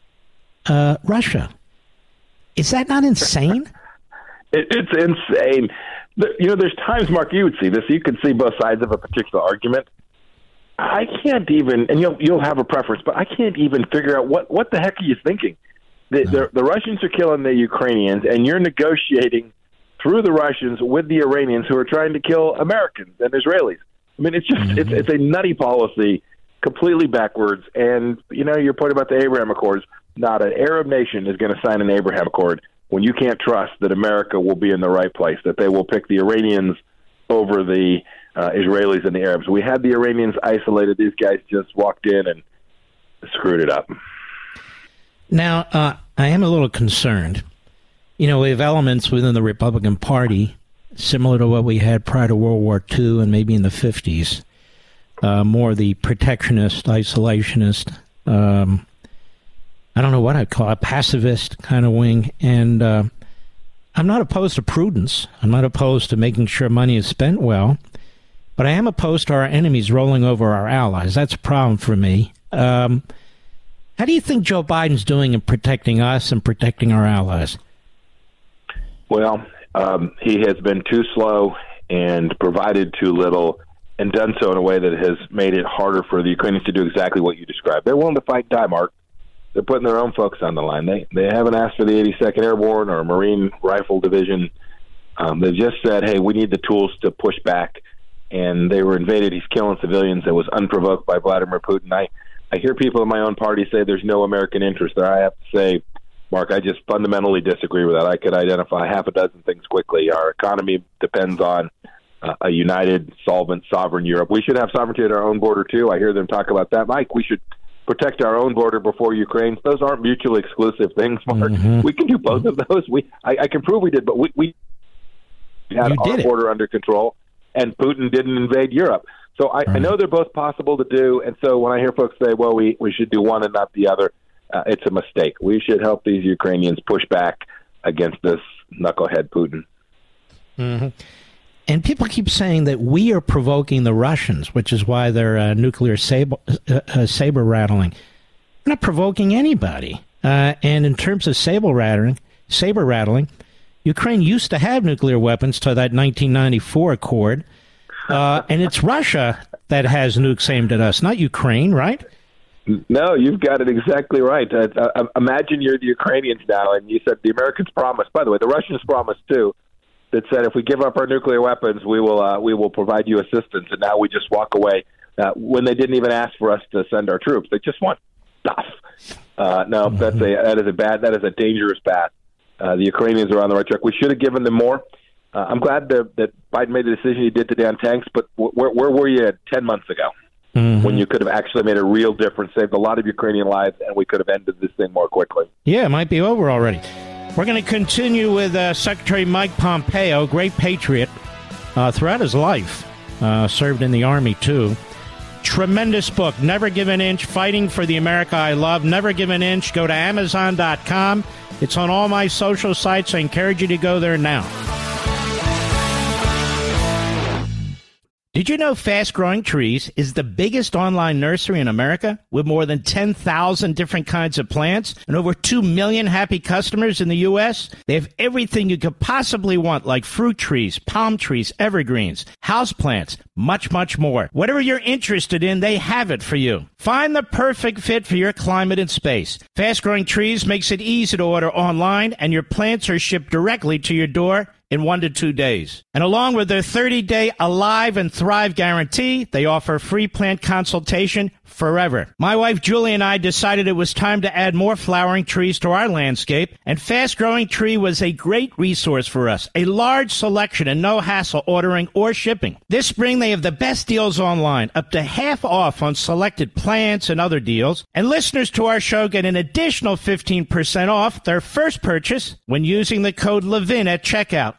Russia. Is that not insane? It's insane. There's times, Mark, you would see this. You could see both sides of a particular argument. I can't even, and you'll have a preference, but I can't even figure out what the heck are you thinking? The Russians are killing the Ukrainians, and you're negotiating through the Russians with the Iranians who are trying to kill Americans and Israelis. I mean, it's just it's a nutty policy, completely backwards. And your point about the Abraham Accords, not an Arab nation is going to sign an Abraham Accord when you can't trust that America will be in the right place, that they will pick the Iranians over the Israelis and the Arabs. We had the Iranians isolated. These guys just walked in and screwed it up. Now, I am a little concerned. We have elements within the Republican Party similar to what we had prior to World War II and maybe in the 50s, more the protectionist, isolationist, I don't know what I'd call it, pacifist kind of wing. And I'm not opposed to prudence. I'm not opposed to making sure money is spent well. But I am opposed to our enemies rolling over our allies. That's a problem for me. How do you think Joe Biden's doing in protecting us and protecting our allies? Well, he has been too slow and provided too little and done so in a way that has made it harder for the Ukrainians to do exactly what you described. They're willing to fight and die, Mark. They're putting their own folks on the line. They haven't asked for the 82nd Airborne or Marine Rifle Division. They've just said, hey, we need the tools to push back. And they were invaded. He's killing civilians. It was unprovoked by Vladimir Putin. I hear people in my own party say there's no American interest there. I have to say, Mark, I just fundamentally disagree with that. I could identify half a dozen things quickly. Our economy depends on a united, solvent, sovereign Europe. We should have sovereignty at our own border, too. I hear them talk about that. Mike, we should protect our own border before Ukraine. Those aren't mutually exclusive things, Mark. Mm-hmm. We can do both of those. I can prove we did, but we had our border under control, and Putin didn't invade Europe. So I know they're both possible to do, and so when I hear folks say, well, we should do one and not the other, it's a mistake. We should help these Ukrainians push back against this knucklehead Putin. Mm-hmm. And people keep saying that we are provoking the Russians, which is why they're nuclear saber rattling. We're not provoking anybody. And in terms of saber rattling, Ukraine used to have nuclear weapons to that 1994 accord. And it's Russia that has nukes aimed at us, not Ukraine, right? No, you've got it exactly right. Imagine you're the Ukrainians now, and you said the Americans promised. By the way, the Russians promised, too. that said, if we give up our nuclear weapons, we will provide you assistance. And now we just walk away when they didn't even ask for us to send our troops. They just want stuff. No, that is a dangerous path. The Ukrainians are on the right track. We should have given them more. I'm glad that Biden made the decision he did today on tanks, but where were you 10 months ago when you could have actually made a real difference, saved a lot of Ukrainian lives, and we could have ended this thing more quickly? Yeah, it might be over already. We're going to continue with Secretary Mike Pompeo, great patriot throughout his life, served in the Army, too. Tremendous book, Never Give an Inch, Fighting for the America I Love. Never Give an Inch. Go to Amazon.com. It's on all my social sites. I encourage you to go there now. Did you know Fast Growing Trees is the biggest online nursery in America with more than 10,000 different kinds of plants and over 2 million happy customers in the U.S.? They have everything you could possibly want, like fruit trees, palm trees, evergreens, houseplants, much, much more. Whatever you're interested in, they have it for you. Find the perfect fit for your climate and space. Fast Growing Trees makes it easy to order online, and your plants are shipped directly to your door in 1 to 2 days. And along with their 30-day Alive and Thrive guarantee, they offer free plant consultation forever. My wife Julie and I decided it was time to add more flowering trees to our landscape, and Fast Growing Tree was a great resource for us. A large selection and no hassle ordering or shipping. This spring they have the best deals online, up to half off on selected plants and other deals. And listeners to our show get an additional 15% off their first purchase when using the code LEVIN at checkout.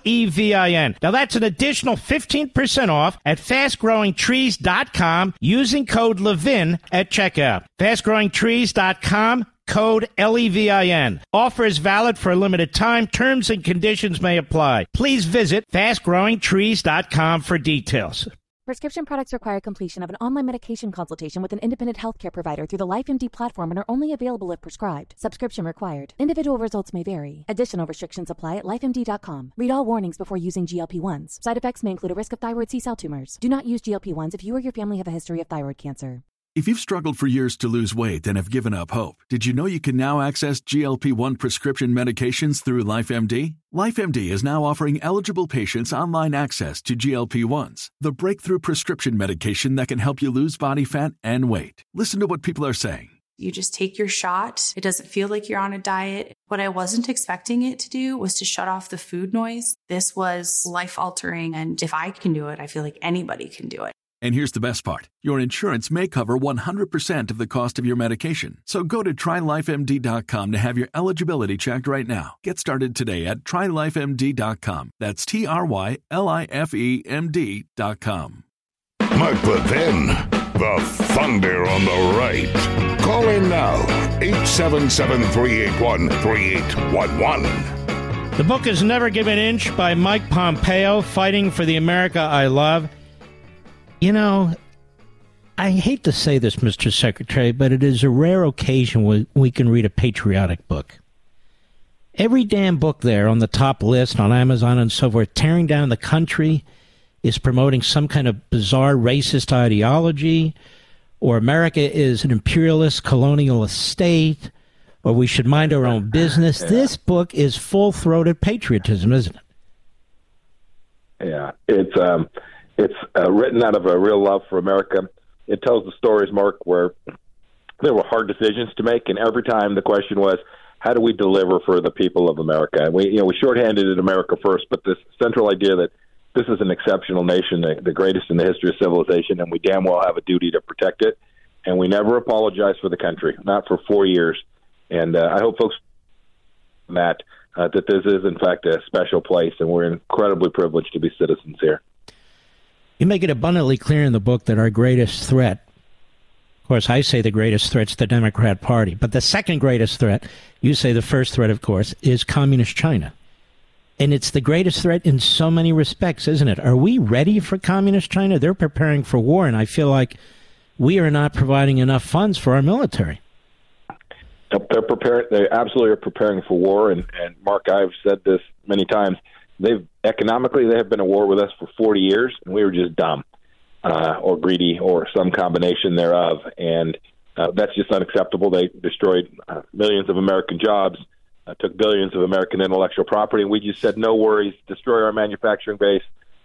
LEVIN. Now that's an additional 15% off at fastgrowingtrees.com using code LEVIN at checkout. Fastgrowingtrees.com, code LEVIN. Offer is valid for a limited time. Terms and conditions may apply. Please visit fastgrowingtrees.com for details. Prescription products require completion of an online medication consultation with an independent healthcare provider through the LifeMD platform and are only available if prescribed. Subscription required. Individual results may vary. Additional restrictions apply at lifemd.com. Read all warnings before using GLP-1s. Side effects may include a risk of thyroid C-cell tumors. Do not use GLP-1s if you or your family have a history of thyroid cancer. If you've struggled for years to lose weight and have given up hope, did you know you can now access GLP-1 prescription medications through LifeMD? LifeMD is now offering eligible patients online access to GLP-1s, the breakthrough prescription medication that can help you lose body fat and weight. Listen to what people are saying. You just take your shot. It doesn't feel like you're on a diet. What I wasn't expecting it to do was to shut off the food noise. This was life-altering, and if I can do it, I feel like anybody can do it. And here's the best part. Your insurance may cover 100% of the cost of your medication. So go to TryLifeMD.com to have your eligibility checked right now. Get started today at TryLifeMD.com. That's TryLifeMD.com. Mark Levin, the thunder on the right. Call in now, 877-381-3811. The book is Never Give an Inch by Mike Pompeo, Fighting for the America I Love. You know, I hate to say this, Mr. Secretary, but it is a rare occasion when we can read a patriotic book. Every damn book there on the top list on Amazon and so forth, tearing down the country, is promoting some kind of bizarre racist ideology, or America is an imperialist colonial state, or we should mind our own business. Yeah. This book is full-throated patriotism, isn't it? Yeah, it's written out of a real love for America. It tells the stories, Mark, where there were hard decisions to make, and every time the question was, how do we deliver for the people of America? And we shorthanded it America first, but this central idea that this is an exceptional nation, the greatest in the history of civilization, and we damn well have a duty to protect it. And we never apologize for the country, not for 4 years. And I hope folks that this is, in fact, a special place, and we're incredibly privileged to be citizens here. You make it abundantly clear in the book that our greatest threat, of course, I say the greatest threat's the Democrat Party, but the second greatest threat, you say the first threat, of course, is Communist China. And it's the greatest threat in so many respects, isn't it? Are we ready for Communist China? They're preparing for war, and I feel like we are not providing enough funds for our military. They're preparing. They absolutely are preparing for war, and Mark, I've said this many times. Economically, they have been at war with us for 40 years, and we were just dumb or greedy or some combination thereof. And that's just unacceptable. They destroyed millions of American jobs. took billions of American intellectual property, and we just said, no worries, destroy our manufacturing base,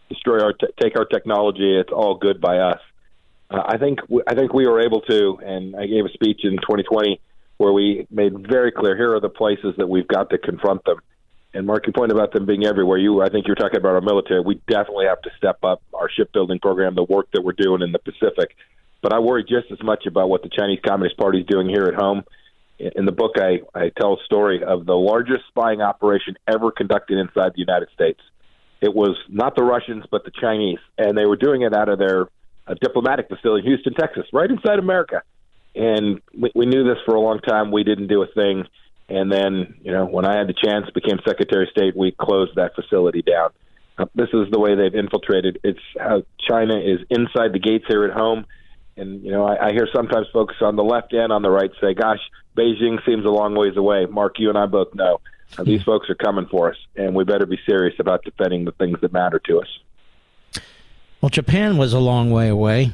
take our technology, it's all good by us. I think we were able to, and I gave a speech in 2020 where we made very clear, here are the places that we've got to confront them. And Mark, your point about them being everywhere, I think you're talking about our military. We definitely have to step up our shipbuilding program, the work that we're doing in the Pacific. But I worry just as much about what the Chinese Communist Party is doing here at home. In the book, I tell a story of the largest spying operation ever conducted inside the United States. It was not the Russians, but the Chinese, and they were doing it out of their diplomatic facility in Houston, Texas, right inside America. And we knew this for a long time. We didn't do a thing. And then, when I had the chance, became Secretary of State, we closed that facility down. This is the way they've infiltrated. It's how China is inside the gates here at home. And, I hear sometimes folks on the left and on the right say, gosh, Beijing seems a long ways away. Mark, you and I both know these folks are coming for us, and we better be serious about defending the things that matter to us. Well, Japan was a long way away.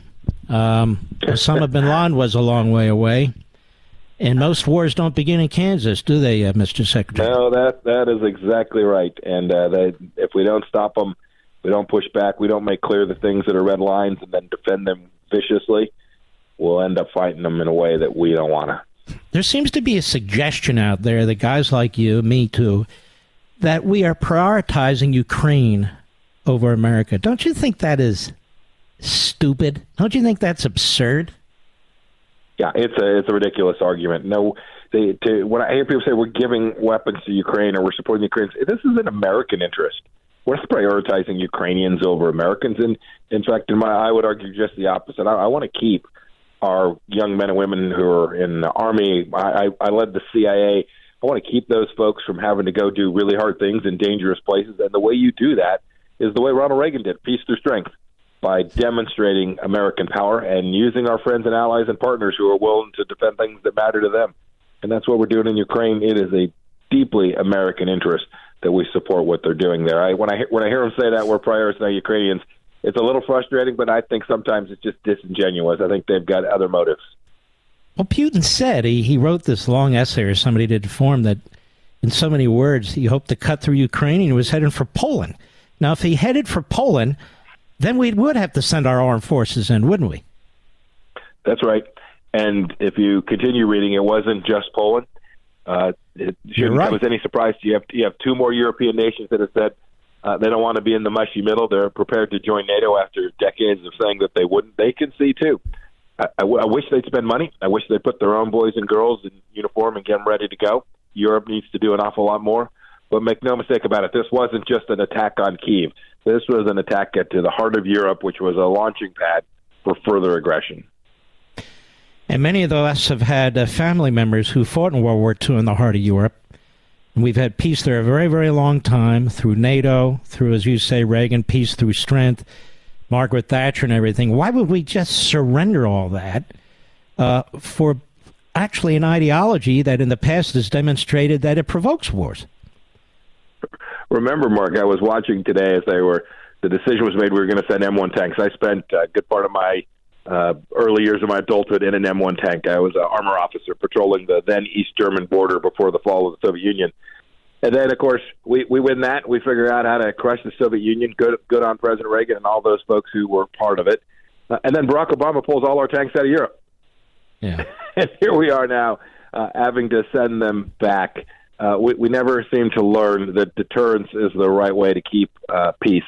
Osama bin Laden was a long way away. And most wars don't begin in Kansas, do they, Mr. Secretary? No, that is exactly right. And if we don't stop them, we don't push back, we don't make clear the things that are red lines and then defend them viciously, we'll end up fighting them in a way that we don't want to. There seems to be a suggestion out there that guys like you, me too, that we are prioritizing Ukraine over America. Don't you think that is stupid? Don't you think that's absurd? Yeah, it's a ridiculous argument. No, when I hear people say we're giving weapons to Ukraine or we're supporting Ukraine, this is an American interest. We're not prioritizing Ukrainians over Americans. And in fact, I would argue just the opposite. I want to keep our young men and women who are in the Army. I led the CIA. I want to keep those folks from having to go do really hard things in dangerous places. And the way you do that is the way Ronald Reagan did, peace through strength, by demonstrating American power and using our friends and allies and partners who are willing to defend things that matter to them. And that's what we're doing in Ukraine. It is a deeply American interest that we support what they're doing there. When I hear them say that we're prioritizing Ukrainians, it's a little frustrating, but I think sometimes it's just disingenuous. I think they've got other motives. Well, Putin said, he wrote this long essay, or somebody did for him, that in so many words, he hoped to cut through Ukraine and he was heading for Poland. Now, if he headed for Poland, then we would have to send our armed forces in, wouldn't we? That's right. And if you continue reading, it wasn't just Poland. It shouldn't come as any surprise to you. You have two more European nations that have said they don't want to be in the mushy middle. They're prepared to join NATO after decades of saying that they wouldn't. They can see, too. I wish they'd spend money. I wish they'd put their own boys and girls in uniform and get them ready to go. Europe needs to do an awful lot more. But make no mistake about it, this wasn't just an attack on Kyiv. This was an attack to the heart of Europe, which was a launching pad for further aggression. And many of us have had family members who fought in World War II in the heart of Europe. And we've had peace there a very, very long time through NATO, through, as you say, Reagan, peace through strength, Margaret Thatcher and everything. Why would we just surrender all that for actually an ideology that in the past has demonstrated that it provokes wars? Remember, Mark, I was watching today as the decision was made we were going to send M1 tanks. I spent a good part of my early years of my adulthood in an M1 tank. I was an armor officer patrolling the then East German border before the fall of the Soviet Union. And then, of course, we win that. We figure out how to crush the Soviet Union. Good on President Reagan and all those folks who were part of it. And then Barack Obama pulls all our tanks out of Europe. Yeah. And here we are now having to send them back. We never seem to learn that deterrence is the right way to keep peace.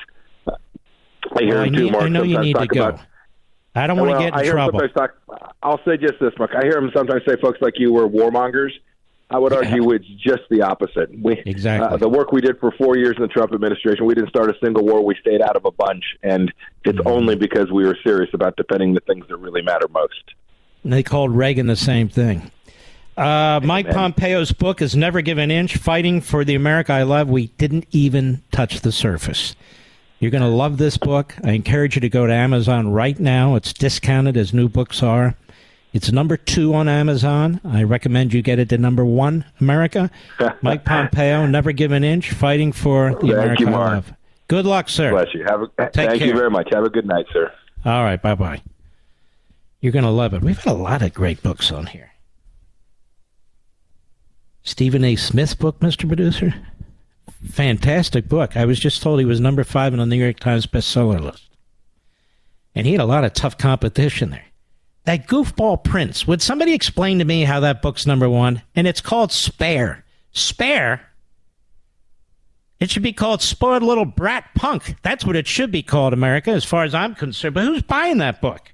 I hear him too, Mark. I know you need to go. I don't want to get in trouble. I'll say just this, Mark. I hear him sometimes say folks like you were warmongers. I would argue it's just the opposite. Exactly. The work we did for 4 years in the Trump administration, we didn't start a single war. We stayed out of a bunch. And it's only because we were serious about defending the things that really matter most. And they called Reagan the same thing. Mike Pompeo's book is Never Give an Inch, Fighting for the America I Love. We didn't even touch the surface. You're going to love this book. I encourage you to go to Amazon right now. It's discounted as new books are. It's number 2 on Amazon. I recommend you get it to number 1, America. Mike Pompeo, Never Give an Inch, Fighting for the America I Love. Good luck, sir. Bless you. Thank you very much. Have a good night, sir. All right. Bye-bye. You're going to love it. We've had a lot of great books on here. Stephen A. Smith book, Mr. Producer? Fantastic book. I was just told he was number 5 on the New York Times bestseller list. And he had a lot of tough competition there. That goofball Prince. Would somebody explain to me how that book's number 1? And it's called Spare. Spare? It should be called Spoiled Little Brat Punk. That's what it should be called, America, as far as I'm concerned. But who's buying that book?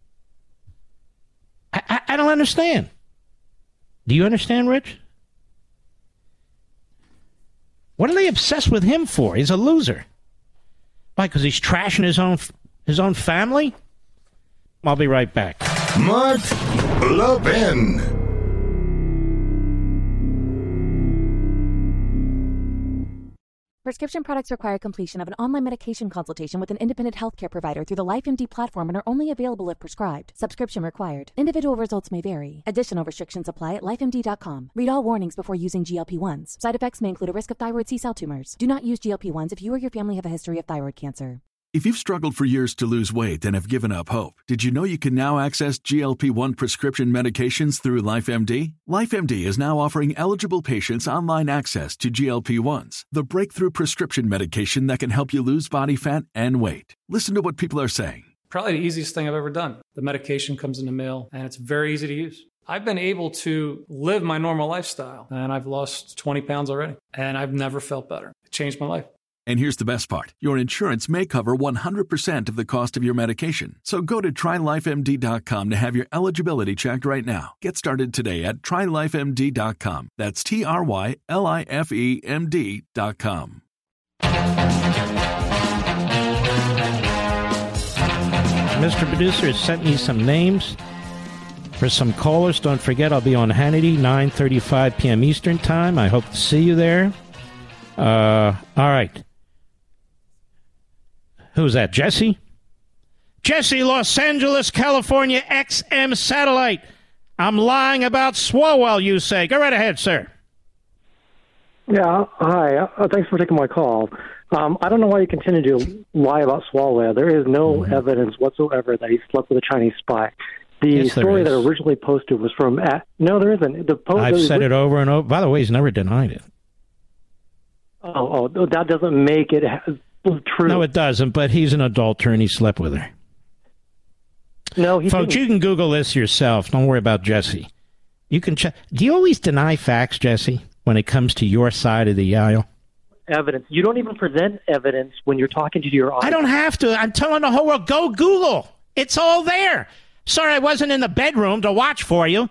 I don't understand. Do you understand, Rich? What are they obsessed with him for? He's a loser. Why, because he's trashing his own family? I'll be right back. Mark Levin. Prescription products require completion of an online medication consultation with an independent healthcare provider through the LifeMD platform and are only available if prescribed. Subscription required. Individual results may vary. Additional restrictions apply at lifemd.com. Read all warnings before using GLP-1s. Side effects may include a risk of thyroid C-cell tumors. Do not use GLP-1s if you or your family have a history of thyroid cancer. If you've struggled for years to lose weight and have given up hope, did you know you can now access GLP-1 prescription medications through LifeMD? LifeMD is now offering eligible patients online access to GLP-1s, the breakthrough prescription medication that can help you lose body fat and weight. Listen to what people are saying. Probably the easiest thing I've ever done. The medication comes in the mail, and it's very easy to use. I've been able to live my normal lifestyle, and I've lost 20 pounds already, and I've never felt better. It changed my life. And here's the best part. Your insurance may cover 100% of the cost of your medication. So go to TryLifeMD.com to have your eligibility checked right now. Get started today at TryLifeMD.com. That's TryLifeMD.com. Mr. Producer has sent me some names for some callers. Don't forget, I'll be on Hannity, 9:35 p.m. Eastern Time. I hope to see you there. All right. Who's that, Jesse? Jesse, Los Angeles, California, XM Satellite. I'm lying about Swalwell, you say. Go right ahead, sir. Yeah, hi. Thanks for taking my call. I don't know why you continue to lie about Swalwell. There is no evidence whatsoever that he slept with a Chinese spy. The story that originally posted was from... No, there isn't. I've said it over and over. By the way, he's never denied it. Oh, that doesn't make it true. No, it doesn't, but he's an adulterer and he slept with her. No, he Folks, didn't. you can Google this yourself. Don't worry about Jesse. You can check. Do you always deny facts, Jesse, when it comes to your side of the aisle? Evidence. You don't even present evidence when you're talking to your audience. I don't have to. I'm telling the whole world, go Google. It's all there. Sorry I wasn't in the bedroom to watch for you.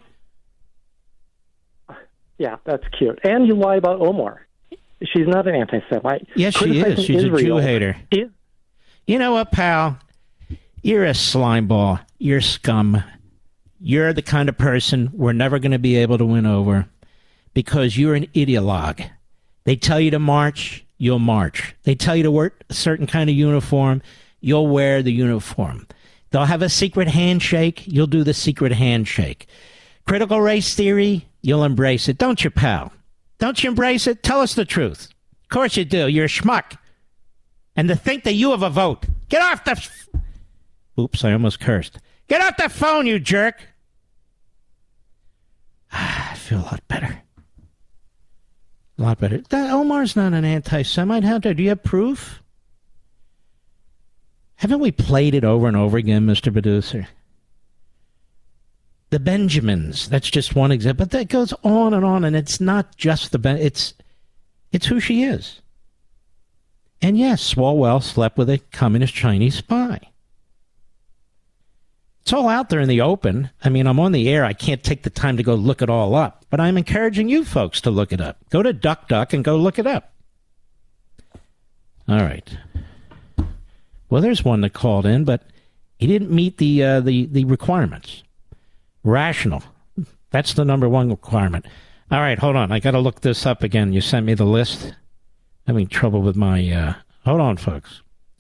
Yeah, that's cute. And you lie about Omar. She's not an anti-Semite. Yes, she is. She's a Jew hater. You know what, pal? You're a slime ball. You're scum. You're the kind of person we're never going to be able to win over because you're an ideologue. They tell you to march, you'll march. They tell you to wear a certain kind of uniform, you'll wear the uniform. They'll have a secret handshake, you'll do the secret handshake. Critical race theory, you'll embrace it. Don't you, pal? Don't you embrace it? Tell us the truth. Of course you do. You're a schmuck. And to think that you have a vote. Get off the... Oops, I almost cursed. Get off the phone, you jerk. I feel a lot better. A lot better. Omar's not an anti-Semite. How do you have proof? Haven't we played it over and over again, Mr. Producer? The Benjamins, that's just one example. But that goes on, and it's not just it's who she is. And yes, Swalwell slept with a communist Chinese spy. It's all out there in the open. I mean, I'm on the air. I can't take the time to go look it all up. But I'm encouraging you folks to look it up. Go to DuckDuck and go look it up. All right. Well, there's one that called in, but he didn't meet the requirements. Rational. That's the number one requirement. All right, hold on. I got to look this up again. You sent me the list. Having trouble with my... hold on, folks.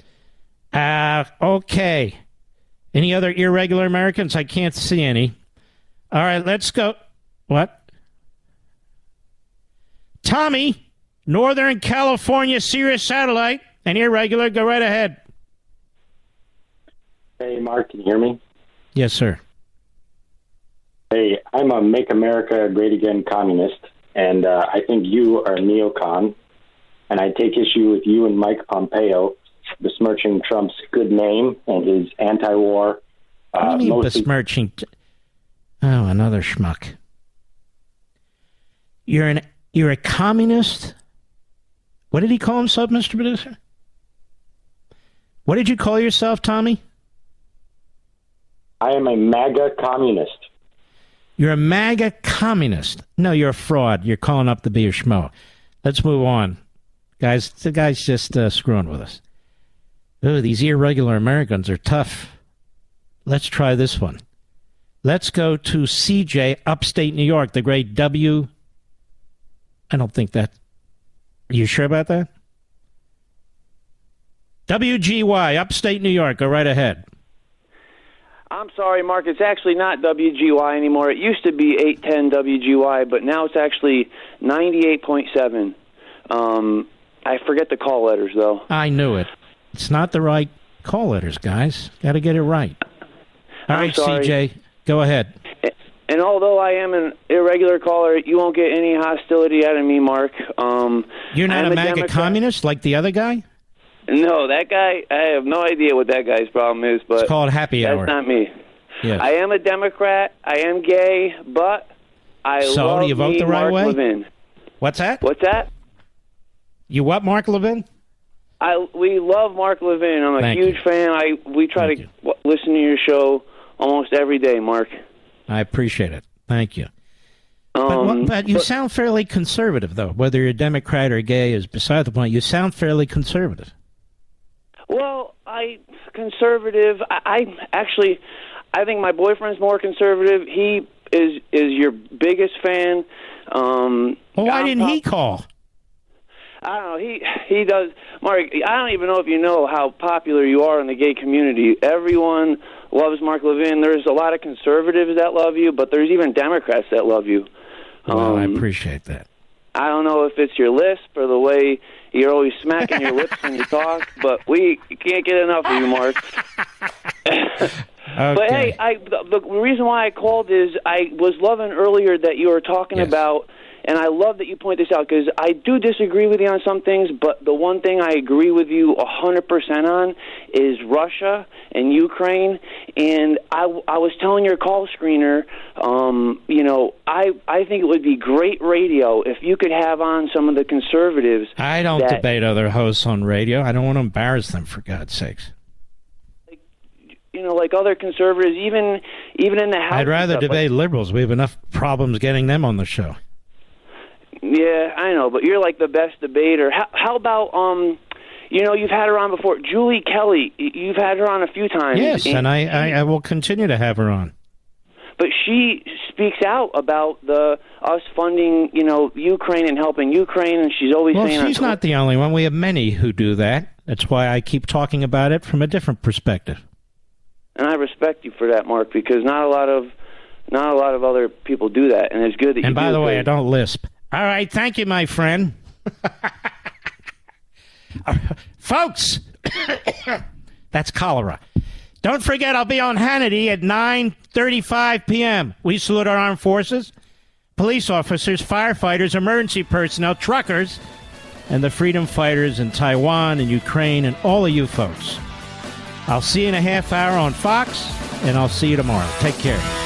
Okay. Any other irregular Americans? I can't see any. All right, let's go. What? Tommy, Northern California, Sirius Satellite. An irregular, go right ahead. Hey, Mark, can you hear me? Yes, sir. Hey, I'm a Make America Great Again communist, And I think you are a neocon. And I take issue with you and Mike Pompeo besmirching Trump's good name and his anti-war. What do you mean besmirching? Oh, another schmuck. You're a communist? What did he call himself, Mr. Producer? What did you call yourself, Tommy? I am a MAGA communist. You're a MAGA communist. No, you're a fraud. You're calling up to be a schmo. Let's move on. Guys, the guy's just screwing with us. Oh, these irregular Americans are tough. Let's try this one. Let's go to CJ, upstate New York, the great W. I don't think that. Are you sure about that? WGY, upstate New York. Go right ahead. I'm sorry, Mark. It's actually not WGY anymore. It used to be 810 WGY, but now it's actually 98.7. I forget the call letters, though. I knew it. It's not the right call letters, guys. Got to get it right. All right, sorry. CJ, go ahead. And although I am an irregular caller, you won't get any hostility out of me, Mark. You're not a MAGA communist like the other guy? No, that guy, I have no idea what that guy's problem is, but it's called happy hour. That's not me. Yes. I am a Democrat. I am gay, but I love do you vote the right Mark way? Levin. What's that? What's that? You what, Mark Levin? We love Mark Levin. I'm a huge fan. We try to listen to your show almost every day, Mark. I appreciate it. Thank you. But you sound fairly conservative, though. Whether you're Democrat or gay is beside the point. You sound fairly conservative. Well, conservative. I think my boyfriend's more conservative. He is your biggest fan. Well, why didn't he call? I don't know. He does. Mark, I don't even know if you know how popular you are in the gay community. Everyone loves Mark Levin. There's a lot of conservatives that love you, but there's even Democrats that love you. Well, I appreciate that. I don't know if it's your lisp or the way you're always smacking your lips when you talk, but we can't get enough of you, Mark. Okay. But hey, the reason why I called is I was loving earlier that you were talking about, and I love that you point this out, because I do disagree with you on some things, but the one thing I agree with you 100% on is Russia and Ukraine. And I was telling your call screener, I think it would be great radio if you could have on some of the conservatives. I don't debate other hosts on radio. I don't want to embarrass them, for God's sakes. Like other conservatives, even in the House. I'd rather debate liberals. We have enough problems getting them on the show. Yeah, I know, but you're like the best debater. How about, you've had her on before. Julie Kelly, you've had her on a few times. Yes, and I will continue to have her on. But she speaks out about us funding, Ukraine and helping Ukraine, and she's always saying... Well, she's not the only one. We have many who do that. That's why I keep talking about it from a different perspective. And I respect you for that, Mark, because not a lot of other people do that, and it's good that you do. And by the way, I don't lisp. All right, thank you, my friend. Folks, that's cholera. Don't forget, I'll be on Hannity at 9:35 p.m. We salute our armed forces, police officers, firefighters, emergency personnel, truckers, and the freedom fighters in Taiwan and Ukraine and all of you folks. I'll see you in a half hour on Fox, and I'll see you tomorrow. Take care.